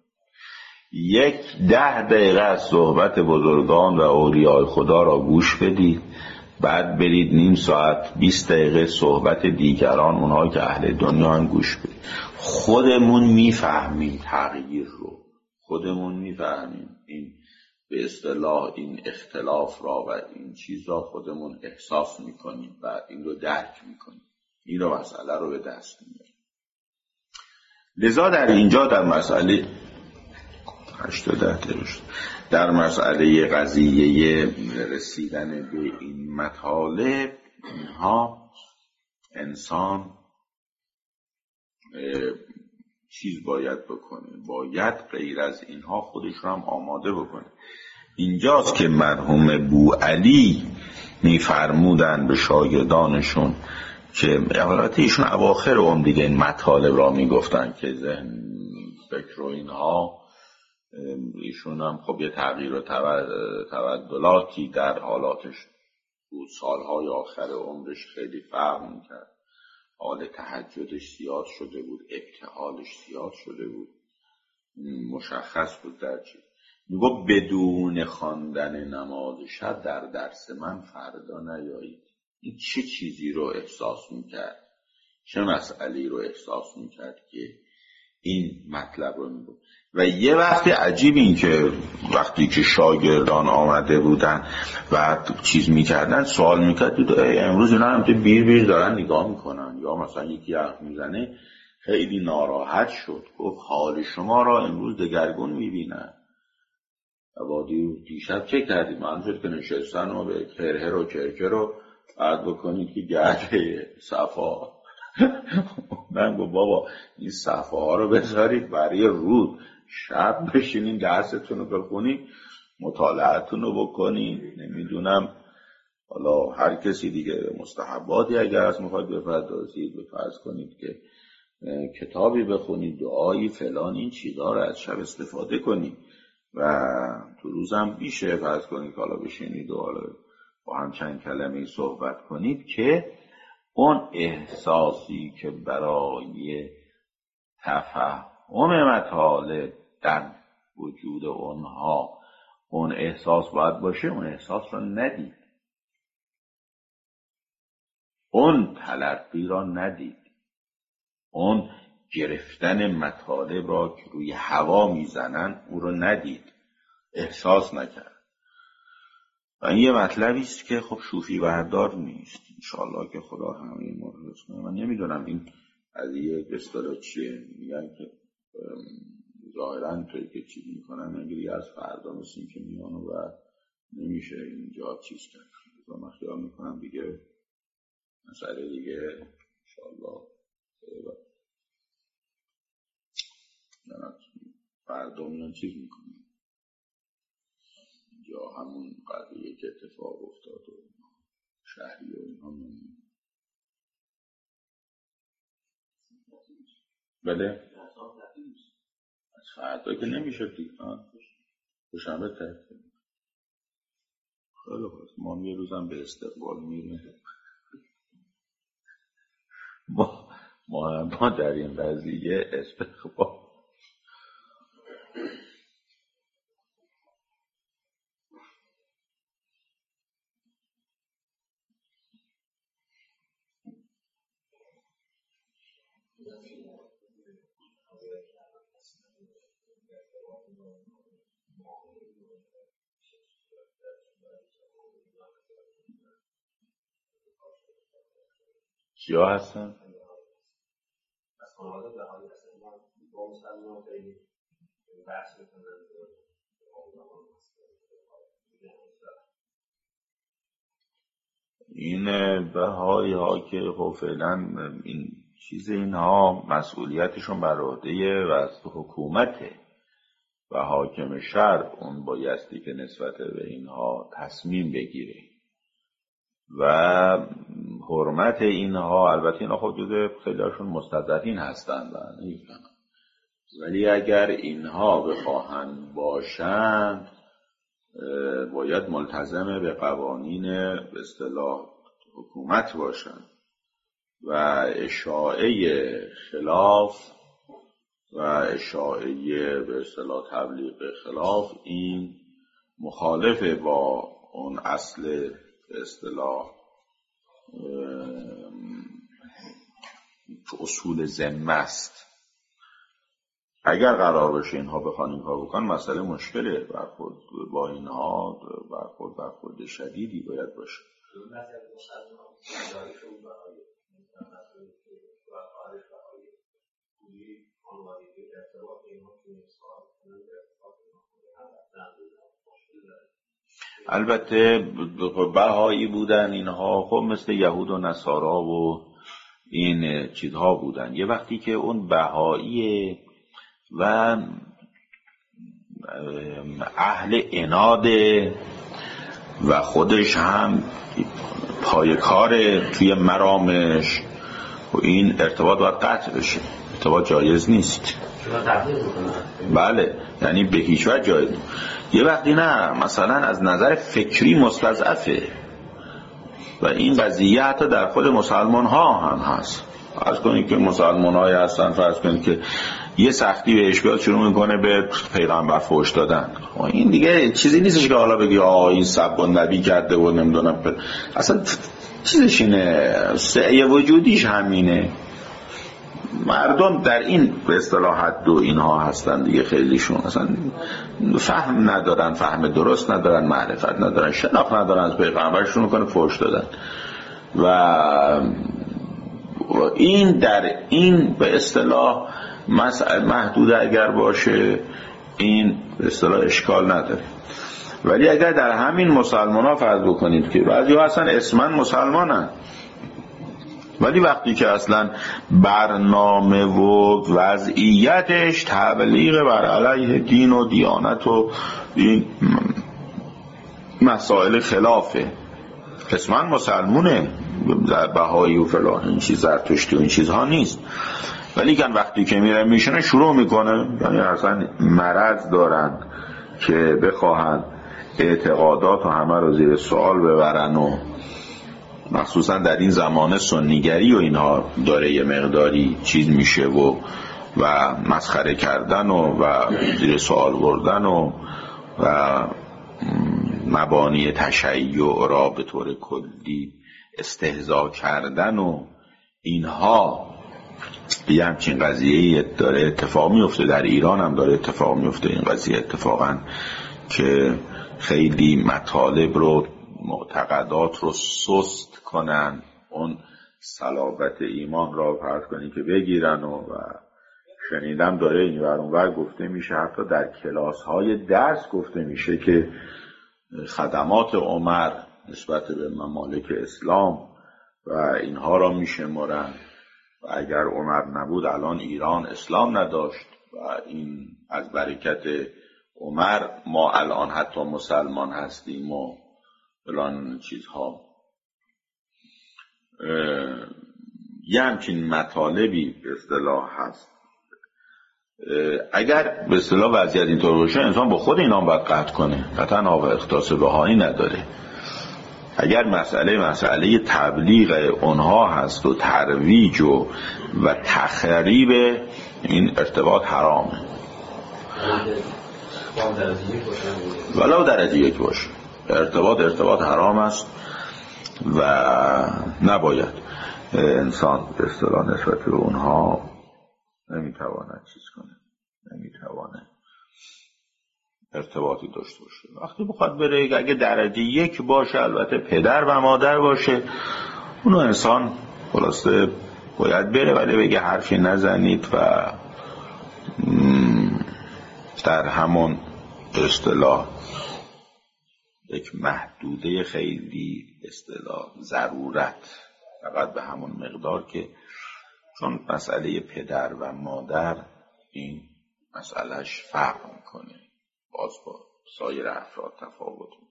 10 دقیقه از صحبت بزرگان و اولیاء خدا را گوش بدید، بعد برید نیم ساعت 20 دقیقه صحبت دیگران، اونها که اهل دنیا هم گوش بدید. خودمون میفهمیم تغییر رو، خودمون میفهمیم این به اصطلاح این اختلاف را و این چیز را خودمون احساس میکنیم و این رو درک میکنیم، این رو مسئله رو به دست میاریم. لذا در اینجا در مسئله 8 تا 10 دقیقه شد. در مسئله قضیه رسیدن به این مطالب، اینها انسان چیز باید بکنه، باید غیر از اینها خودش رو هم آماده بکنه. اینجاست که مرحوم بوعلی میفرمودن به شاگردانشون که البته ایشون اواخر عمر دیگه این مطالب را میگفتن که ذهن فکر و اینها، ایشون هم خب یه تغییر و تبدلاتی در حالاتش بود، سالهای آخر عمرش خیلی فرق میکرد، حال تهجدش زیاد شده بود، ابتهالش زیاد شده بود، مشخص بود در چی میگو بدون خواندن نماز شب در درس من فردا نیایید. این چه چیزی رو احساس میکرد، چه مسئله رو احساس میکرد که این مطلب رو میگو. و یه وقتی عجیب این که وقتی که شاگردان آمده بودن و چیز میکردن سوال میکرد امروز اینا هم بیر دارن نگاه میکنن، یا مثلا یکی حرف میزنه خیلی ناراحت شد، گفت حال شما را امروز دگرگون میبینن. عبادی دیشب چه کردیم؟ منظور که نشستن و به کرهر و کرکر رو عرض بکنید که گرده صفا. من گفت بابا این صفحه ها رو بذارید برای رود، شب بشینین درستون رو بخونید، مطالعتون رو بکنید، نمیدونم حالا هر کسی دیگه مستحباتی اگر از میخواید بپردازید، بفرض کنید که کتابی بخونید، دعایی فلان، این چیزا رو از شب استفاده کنید و تو روزم میشه فرض کنید که حالا بشینید و حالا با هم چند کلمه صحبت کنید که اون احساسی که برای تفهم مطالب در وجود اونها اون احساس باید باشه، اون احساس رو ندید، اون تلقی را ندید، اون گرفتن مطالب را که روی هوا میزنن اون رو ندید، احساس نکرد. و این یه مطلبی است که خب صوفی بردار نیست. انشاءالله که خدا همه ما رو حفظ کنه. من نمیدونم این قضیه به اصطلاح چیه، میگن که ظاهرا توی که چیز میکنن انگاری از فردا مثل این که میان و نمیشه اینجا چیز کرد. من خیال میکنم دیگه مسئله دیگه انشاءالله فردا میان چیز میکنن یا همون قضیه که اتفاق افتاد و شهری و اینها نمید. بله از فردا که نمیشه دیگه، دوشنبه تحت خیلی خوب. ما یه روزم به استقبال میریم. ما در این قضیه استقبال کیا هستن؟ این بهایی ها که خب فعلا این چیز اینها مسئولیتشون بر عهده وزارت حکومته و حاکم شهر اون بایستی که نسبت به اینها تصمیم بگیره و حرمت اینها. البته اینها خود جزء خیلی هاشون مستضعفین هستند و نمیفهمن، ولی اگر اینها بخواهند باشند باید ملتزم به قوانین به اصطلاح حکومت باشند و اشاعه خلاف و اشاعه به اصطلاح تبلیغ خلاف این مخالف با اون اصل به اصطلاح اصول ذمه است. اگر قرار باشه اینها بخوان این کار بکنن مسئله مشکله، برخورد با اینها برخورد شدیدی باید باشه. البته بهایی بودن اینها، خب مثل یهود و نصارا و این چیزها بودن. یه وقتی که اون بهایی و اهل عناد و خودش هم پایکار توی مرامش و این ارتباط باید قطع بشه، ارتباط جایز نیست. بله، یعنی به هیچ وجه جایز نیست. یه وقتی نه مثلا از نظر فکری مستضعفه و این قضیه حتی در خود مسلمان ها هم هست. فرض کنید که مسلمان های هستن، فرض کنید که یه سختی بهش بیاد شروع میکنه به پیغمبر فحش دادن، این دیگه چیزی نیستش که حالا بگی این سب و نبی کرده و نمیدونم، اصلا چیزش اینه، سعی وجودیش همینه. مردم در این به اصطلاح حد و اینها هستن دیگه، خیلیشون اصلا فهم ندارن، فهم درست ندارن، معرفت ندارن، شناخت ندارن از پیغمبرشون میکنه فحش دادن و این در این به اصطلاح محدوده اگر باشه این به اصطلاح اشکال نداره. ولی اگر در همین مسلمان ها فرض بکنید که بعضی ها اصلا اسمن مسلمانن ولی وقتی که اصلا برنامه و وضعیتش تبلیغ بر علیه دین و دیانت و این مسائل خلافه، اسمن مسلمونه، بهایی و فلان این چیز زرتشتی و این چیزها نیست، ولی که وقتی که میره میشنه شروع میکنه، یعنی اصلا مرض دارن که بخواهن اعتقادات و همه رو زیر سوال ببرن و مخصوصا در این زمانه سنیگری و اینها داره یه مقداری چیز میشه و مسخره کردن و زیر سوال بردن و مبانی تشیع را به طور کلی استهزا کردن و اینها، یه همچین قضیه داره اتفاق میفته. در ایران هم داره اتفاق میفته این قضیه اتفاقا، که خیلی مطالب رو معتقدات رو سست کنن، اون صلابت ایمان را فرض کنی که بگیرن و شنیدم داره این ور اون ور گفته میشه، حتی در کلاس های درس گفته میشه که خدمات عمر نسبت به ممالک اسلام و اینها را میشمارن و اگر عمر نبود الان ایران اسلام نداشت و این از برکت عمر ما الان حتی مسلمان هستیم و فلان چیزها. یه همچین مطالبی به اصطلاح هست. اگر به اصطلاح وضعیت اینطور باشه انسان با خود اینا باید قطع کنه، قطعا و اختصاص بهایی نداره. اگر مسئله تبلیغ اونها هست و ترویج و تخریب این ارتباط حرامه، ولو درجه یک باشه. ارتباط حرام است و نباید انسان به اصطلاح نسبت به اونها نمیتواند چیز کنه، نمیتواند ارتباطی داشته باشه. وقتی بخواد بره، اگه درجه یک باشه البته پدر و مادر باشه، اونو انسان خلاصه باید بره، ولی بگه حرفی نزنید و در همون اصطلاح یک محدوده خیلی اصطلاح ضرورت، فقط به همون مقدار که چون مسئله پدر و مادر این مسئلهش فرق میکنه، باز با سایر افراد تفاوت میکنه.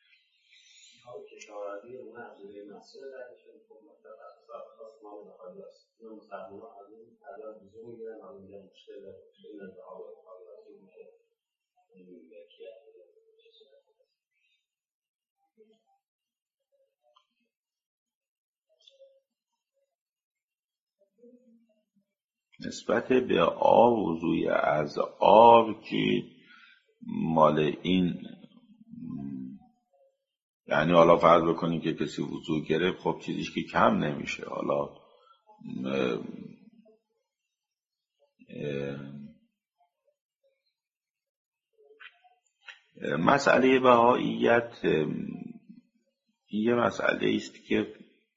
نسبت به آب، وضوی از آب که مال این، یعنی حالا فرض بکنیم که کسی وضو گرفت، خب چیزیش که کم نمیشه. حالا مسئله بهاییت یه مسئله است که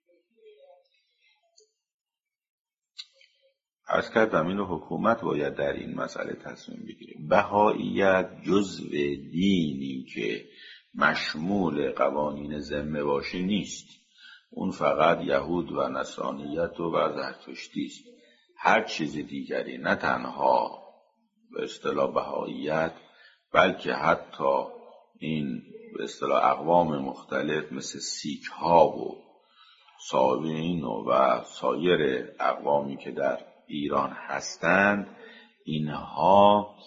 عرض کردم اینو حکومت باید در این مسئله تصمیم بگیره. بهاییت جزء دینی که مشمول قوانین ذمه باشه نیست. اون فقط یهود و نصرانیت و زرتشتی است. هر چیز دیگری، نه تنها به اصطلاح بهاییت، بلکه حتی این به اصطلاح اقوام مختلف مثل سیک ها و ساوین و سایر اقوامی که در ایران هستند، اینها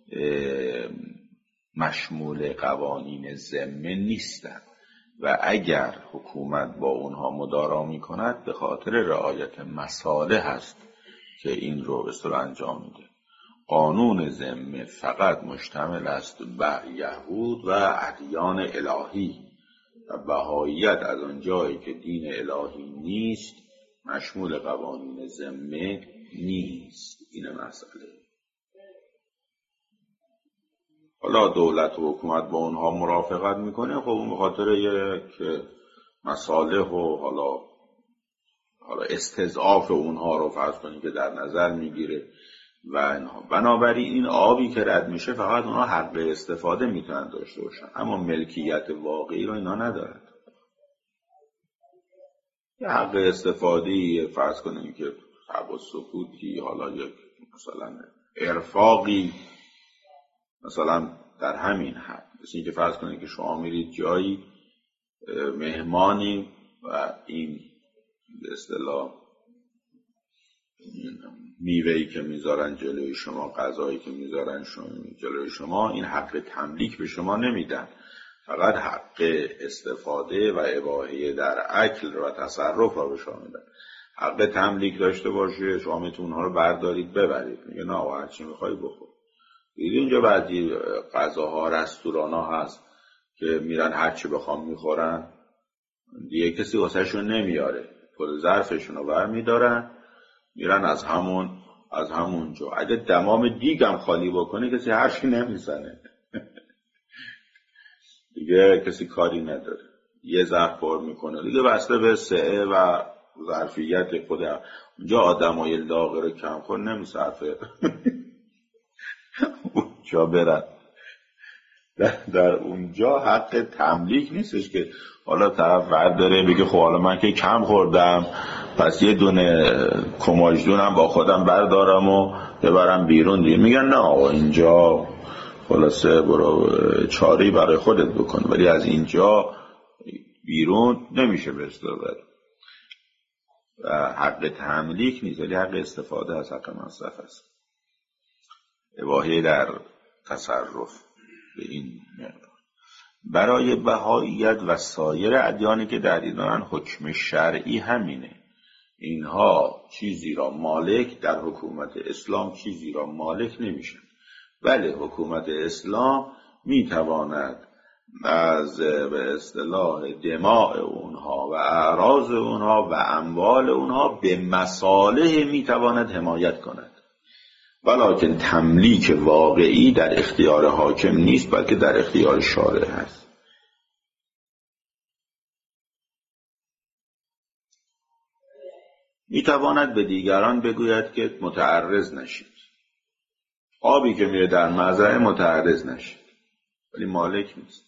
مشمول قوانین ذمه نیستند و اگر حکومت با اونها مدارا می‌کند به خاطر رعایت مصالح است که این رو به اصطلاح انجام میده. قانون ذمه فقط مشتمل است بر یهود و ادیان الهی و بهاییت از آنجایی که دین الهی نیست مشمول قوانین ذمه نیست. این مسئله. حالا دولت و حکومت با اونها مرافقت میکنه، خب اون به خاطر یک مصالح و حالا استضعاف اونها رو فرض کنید که در نظر میگیره و اینها. بنابراین این آبی که رد میشه فقط اونها حق استفاده میتونن داشته باشن، اما ملکیت واقعی رو اینا ندارن. یه حق استفاده فرض کنید که حق و سکوتی، حالا یک مثلا ارفاقی مثلا در همین حد، مثل اینکه فرض کنید که شما میرید جایی مهمانی و این به اصطلاح میوه‌ای که میذارن جلوی شما، غذایی که میذارن جلوی شما، این حق تملیک به شما نمیدن، فقط حق استفاده و اباحه در اکل و تصرف را به شما میدن. حق تملیک داشته باشه شما میتونید اونها رو بردارید ببرید، میگه نه هر چی میخوای بخور. دیدی اینجا بعضی غذاها رستوران‌ها هست که میرن هر چی بخوام میخورن، دیگه کسی واسهشون نمیاره، خود ظرفشون رو برمیدارن میرن از همونجا. اگه دمام دیگم خالی بکنه کسی حرفی نمیزنه دیگه کسی کاری نداره. یه ظرف پر میکنه دیگه بسته به سعه و ظرفیت خود اونجا. آدمای لاغر رو کم خور نمیصرفه اونجا برن. در اونجا حق تملیک نیستش که حالا طرف ورد داره بگه خب حالا من که کم خوردم پس یه دونه کماژدونم با خودم بردارم و ببرم بیرون. دیگه میگن نه اینجا خلاصه برو چاری برای خودت بکن، ولی از اینجا بیرون نمیشه بستر. حق تملیک نیست ولی حق استفاده از حق مصرف است، اباحه در تصرف به این مقدار. برای بهاییت و سایر ادیانی که در ایران حکم شرعی همینه. اینها چیزی را مالک در حکومت اسلام چیزی را مالک نمیشن، بله حکومت اسلام میتواند از به اصطلاح دماء اونها و اعراض اونها و اموال اونها به مصالح میتواند حمایت کند، ولکن تملیک واقعی در اختیار حاکم نیست بلکه در اختیار شارع هست. میتواند به دیگران بگوید که متعرض نشید، آبی که میره در مزرعه متعرض نشید، ولی مالک نیست.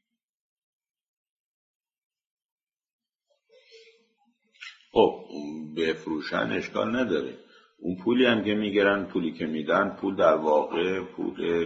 خب بفروشن اشکال نداره، اون پولی هم که میگیرن، پولی که میدن، پول در واقع پول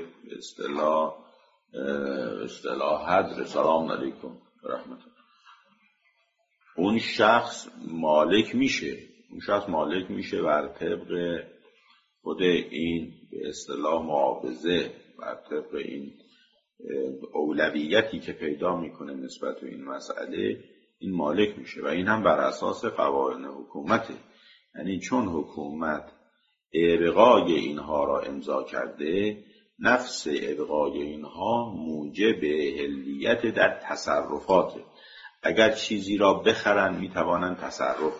اصطلاح حضر سلام علیکم رحمت الله. اون شخص مالک میشه بر طبق خود این به اصطلاح معاوضه، بر طبق این اولویتی که پیدا میکنه نسبت به این مسئله، این مالک میشه و این هم بر اساس قوانین حکومته. یعنی چون حکومت ابقای اینها را امضا کرده، نفس ابقای اینها موجب اهلیت در تصرفاته. اگر چیزی را بخرن میتونن تصرف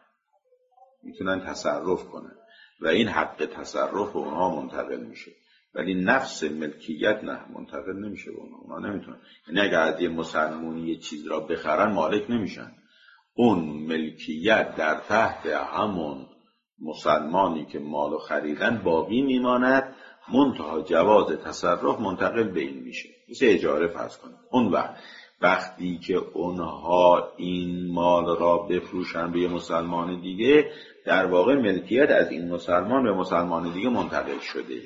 کنن و این حق تصرف به اونها منتقل میشه، ولی نفس ملکیت نه، منتقل نمیشه به اونها نمیتونن. یعنی اگر از یه مسلمانی یه چیز را بخرن مالک نمیشن، اون ملکیت در تحت همون مسلمانی که مالو خریدن باقی میماند، منتها جواز تصرف منتقل به این میشه. مثل اجاره فرض کنید. اون وقتی که اونها این مال را بفروشن به یه مسلمان دیگه، در واقع ملکیت از این مسلمان به مسلمان دیگه منتقل شده.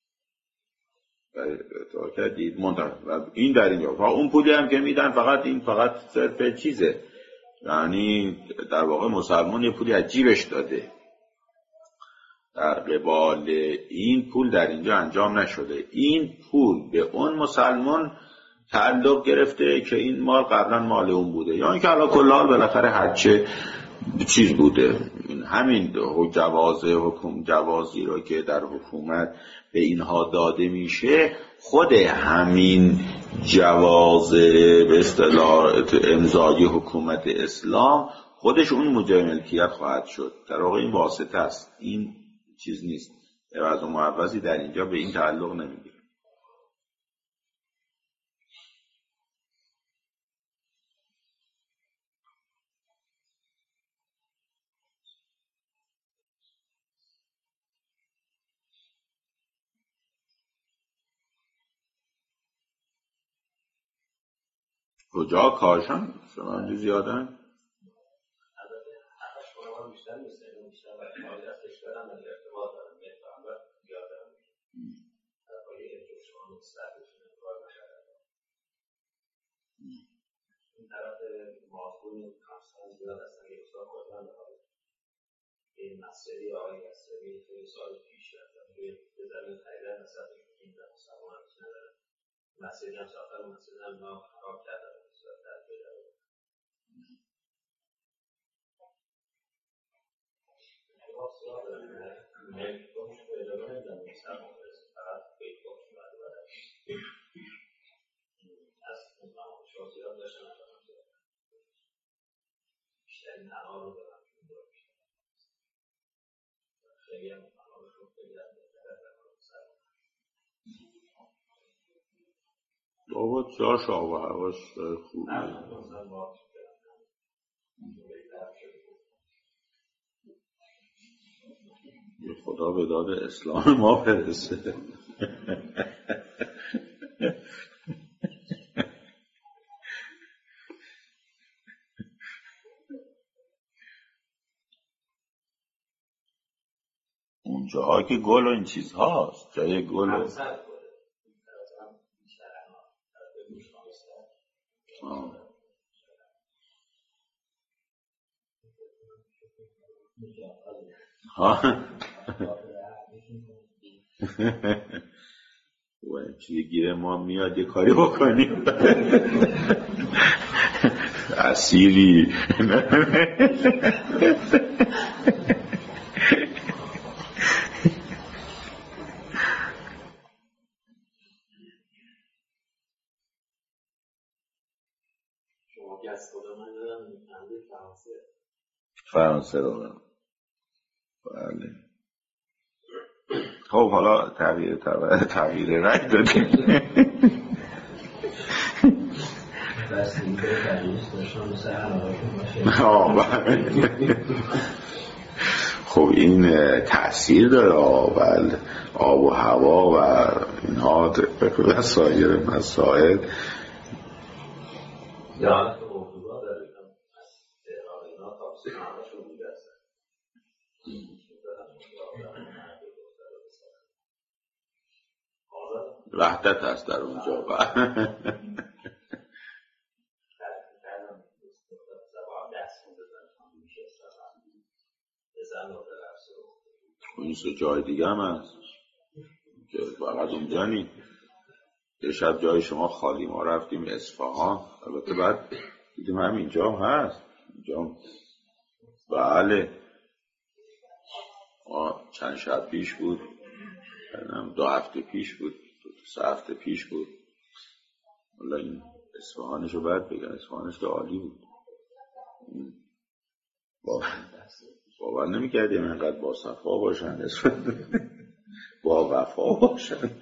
اتفاق کردید منتقل. و این در اینجا و اون پولی هم که میدن فقط صرف چیزه، یعنی در واقع مسلمان یه پولی از جیبش داده، در قبال این پول در اینجا انجام نشده. این پول به اون مسلمان تعلق گرفته که این مال قبلا مال اون بوده، یا اینکه علا کل حال بالاخره هرچه چیز بوده، همین جوازی رو که در حکومت به اینها داده میشه، خود همین جواز به اصطلاح امضای حکومت اسلام خودش اون موجب ملکیت خواهد شد. در واقع این واسطه است، این چیز نیست. عوض و معوضی در اینجا به این تعلق نمیگیره. کجا کاشان؟ شما اینجا زیادن؟ این طرف مازگون کامسان زیاد هستن که اصلا خودم این مسئله آقای مسئله خیلی سال پیش رفتن به زمین خیلی مثلا این در مسلمان همیشه ندارن مسئله هم ساختن مسئله هم ما خراب کردن بسیار در بیدر سوال ملک باش به ادامه نمیدن مسلمان برسه فقط بیت باش بعد از شخصیات داشتن بیشترین نها رو دارن خیلی هم نها رو خیلی هم بهتره بابا جاش آب و هواش خوبه. خدا به داد اسلام ما برسه. اونجاها که گل و این چیز هاست، جای گل و چیزی گیره ما میاد یه کاری بکنیم اسیری فرانسه رو بله. خب حالا تغییر رنگ دادیم. خب این تأثیر داره آب و هوا و اینها و سایر مسائل. وحدت هست در اونجا این سه جای دیگه هم هست که فقط اونجا نی. یه شب جای شما خالی، ما رفتیم اصفهان، البته بعد دیدیم هم اینجا هست اینجا. بله چند شب پیش بود، 2 هفته پیش بود، 3 هفته پیش بود. والا این اصفهانشو باید بگم، اصفهانش که عالی بود. باور نمی‌کردیم اینقدر با صفا باشن، با وفا باشن.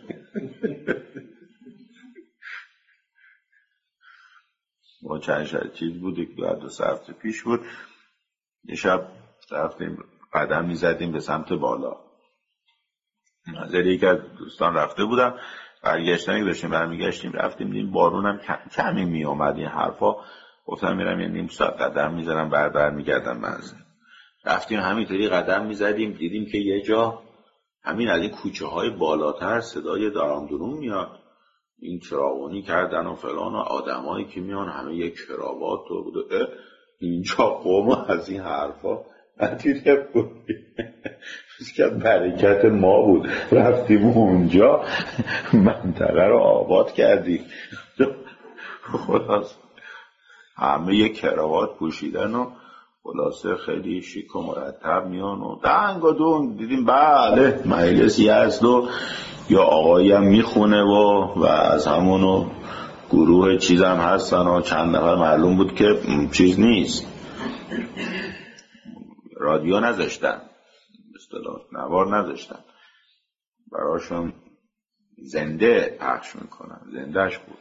ما چند شب چیز بود، 2 هفته پیش بود. یه شب رفتیم قدم می‌زدیم به سمت بالا، نظر یک از دوستان رفته بودم، برگشتن داشتیم برمیگشتیم رفتیم دیدیم بارون هم کمی می اومد. این حرفا گفتم میرم یه نیم ساعت قدم میزنم برمیگردم منزل. رفتیم همینطوری قدم میزدیم دیدیم که یه جا همین از این کوچه های بالاتر صدای دارام درون میاد. این چراغونی کردن و فلان و آدمایی که میان همه یک کراوات و بوده اینجا قوم از این حرفا ندیده بودیم. که برکت ما بود رفتیم اونجا منطقه رو آباد کردیم. خلاص همه یک کراوات پوشیدن و خلاصه خیلی شیک و مرتب میان و دنگ و دون دیدیم بله مجلسی هست و یا آقایی هم میخونه و از همونو گروه چیز هم هستن و چند نفر معلوم بود که چیز نیست، رادیو نذاشتن، اصطلاح نوار نذاشتن، براشون زنده پخش میکنن، زندهش بود،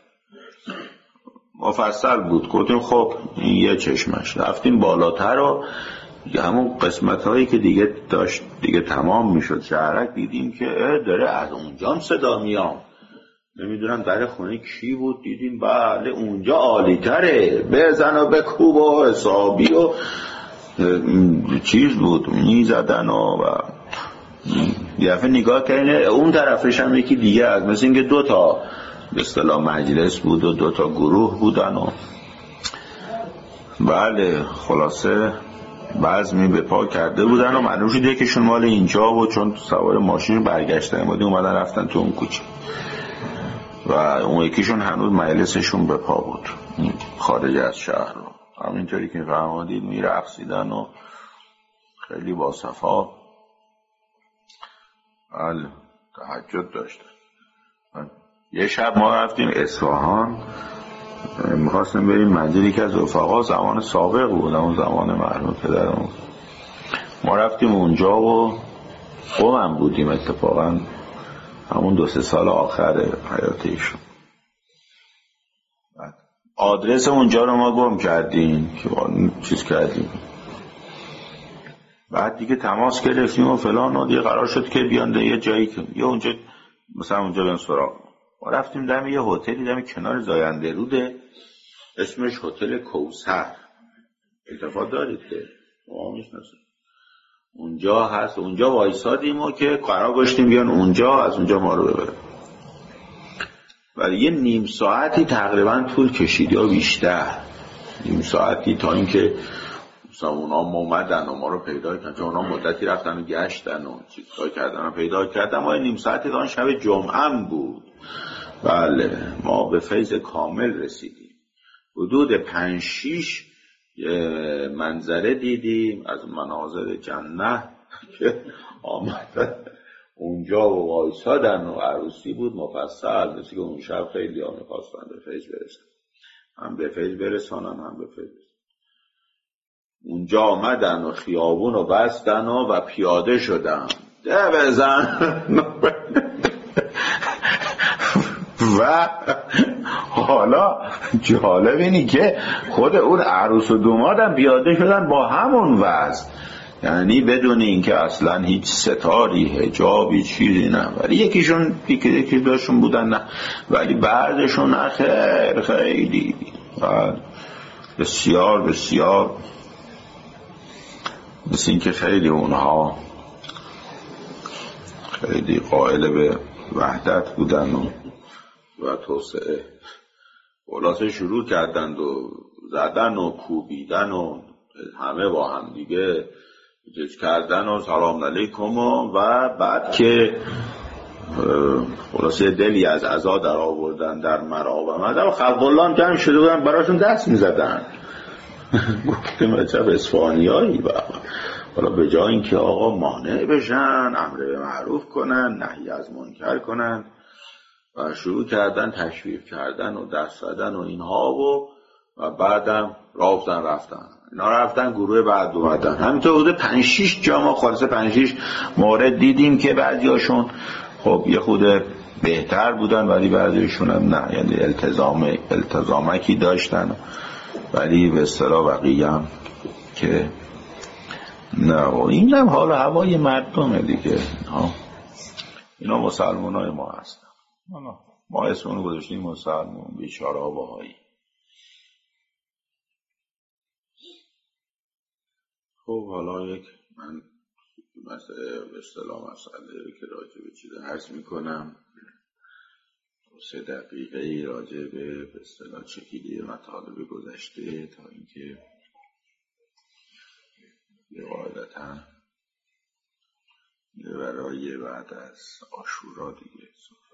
مفصل بود. گفتیم خب این یه چشمش. رفتیم بالاتر و همون قسمت هایی که دیگه داشت دیگه تمام میشد شهرک دیدیم که داره از اونجا صدا میام. نمیدونم در خونه کی بود، دیدیم بله اونجا عالی تره، بزن و بکوب و حسابی و چیز بود میزدن و یه دفعه نگاه کردن اون طرفش هم یکی دیگه از مثل اینکه 2 تا به اصطلاح مجلس بود و 2 تا گروه بودن و بله خلاصه بزمی به پا کرده بودن و معلوم شد یکیشون مال اینجا و چون سوار ماشین برگشتن اومدن رفتن تو اون کوچه و اون یکیشون هنوز مجلسشون به پا بود خارج از شهر رو. همینطوری که فرمودید میرقصیدن و خیلی با صفا بله تهجد داشتن. یه شب ما رفتیم اصفهان، میخواستیم بریم منزلی که از رفقا زمان سابق بود، اون زمان مرحوم پدرمون. ما رفتیم اونجا و قوم بودیم اتفاقا همون 2-3 سال آخر حیات ایشون. آدرس اونجا رو ما گم کردیم که چیز کردیم، بعد دیگه تماس گرفتیم و فلان و دیگه قرار شد که بیان یه جایی که یه اونجا مثلا اونجا بیان سراغ ما. رفتیم دم یه هتلی دم کنار زاینده روده، اسمش هتل کوثر، التفات دارید که ما میشناسیم اونجا هست. اونجا وایسادیم و که قرار گذاشتیم بیان اونجا از اونجا ما رو ببرن. ولی یه نیم ساعتی تقریبا طول کشید یا بیشتر، نیم ساعتی تا اینکه مثلا اونا اومدن و ما رو پیدا کردن، چون اونا مدتی رفتن و گشتن و چیزا کردن و پیدا کردن. ما نیم ساعتی تا شب جمعه بود. بله ما به فیض کامل رسیدیم. حدود 5-6 منظره دیدیم از مناظر جنت که آمدن اونجا و وایسادن و عروسی بود مفصل، مثل که اون شب خیلی ها میخواستن به فیض برسن، هم به فیض برسانن هم به فیض. اونجا آمدن و خیابون رو بستن و پیاده شدن ده بزن و حالا جالب اینی که خود اون عروس و دومادم پیاده شدن با همون وضع، یعنی بدون اینکه اصلا هیچ ستاری حجابی چیزی نه. ولی یکی داشتون بودن نه، ولی بعضشون نه خیلی بسیار بسیار مثل اینکه خیلی اونها خیلی قائل به وحدت بودن و توسعه. خلاصه شروع کردن و زدن و کوبیدن و همه با هم دیگه چیز کردن و سلام علیکم و بعد که خلاصه دلی از عزا در آوردن در مراب و خلق الله هم جمع شده بودن براشون دست میزدن. گفتم عجب اصفهانیایی. حالا به جای اینکه آقا مانع بشن، امر به معروف کنن، نهی از منکر کنن و شروع کردن تشویق کردن و دست زدن و اینها و بعدم رفتن اینا رفتن گروه بعد اومدن. همینطور بوده 5-6 جا ما خالصه 5-6 مورد دیدیم که بعضیاشون خب یه خود بهتر بودن ولی بعضیشون هم نه، یعنی التزامکی داشتن ولی به اصطلاح بقیه هم که نه. این هم حال هوای مردمه دیگه، اینا مسلمان های ما هستن. ما اسمونو گذاشتیم مسلمون، بیچاره ها باهایی. خب حالا من به اصطلاح مسئله که راجع به چیز عرض میکنم 3 دقیقه راجع به اصطلاح چکیده مطالب گذشته تا اینکه قاعدتا برای بعد از عاشورا دیگه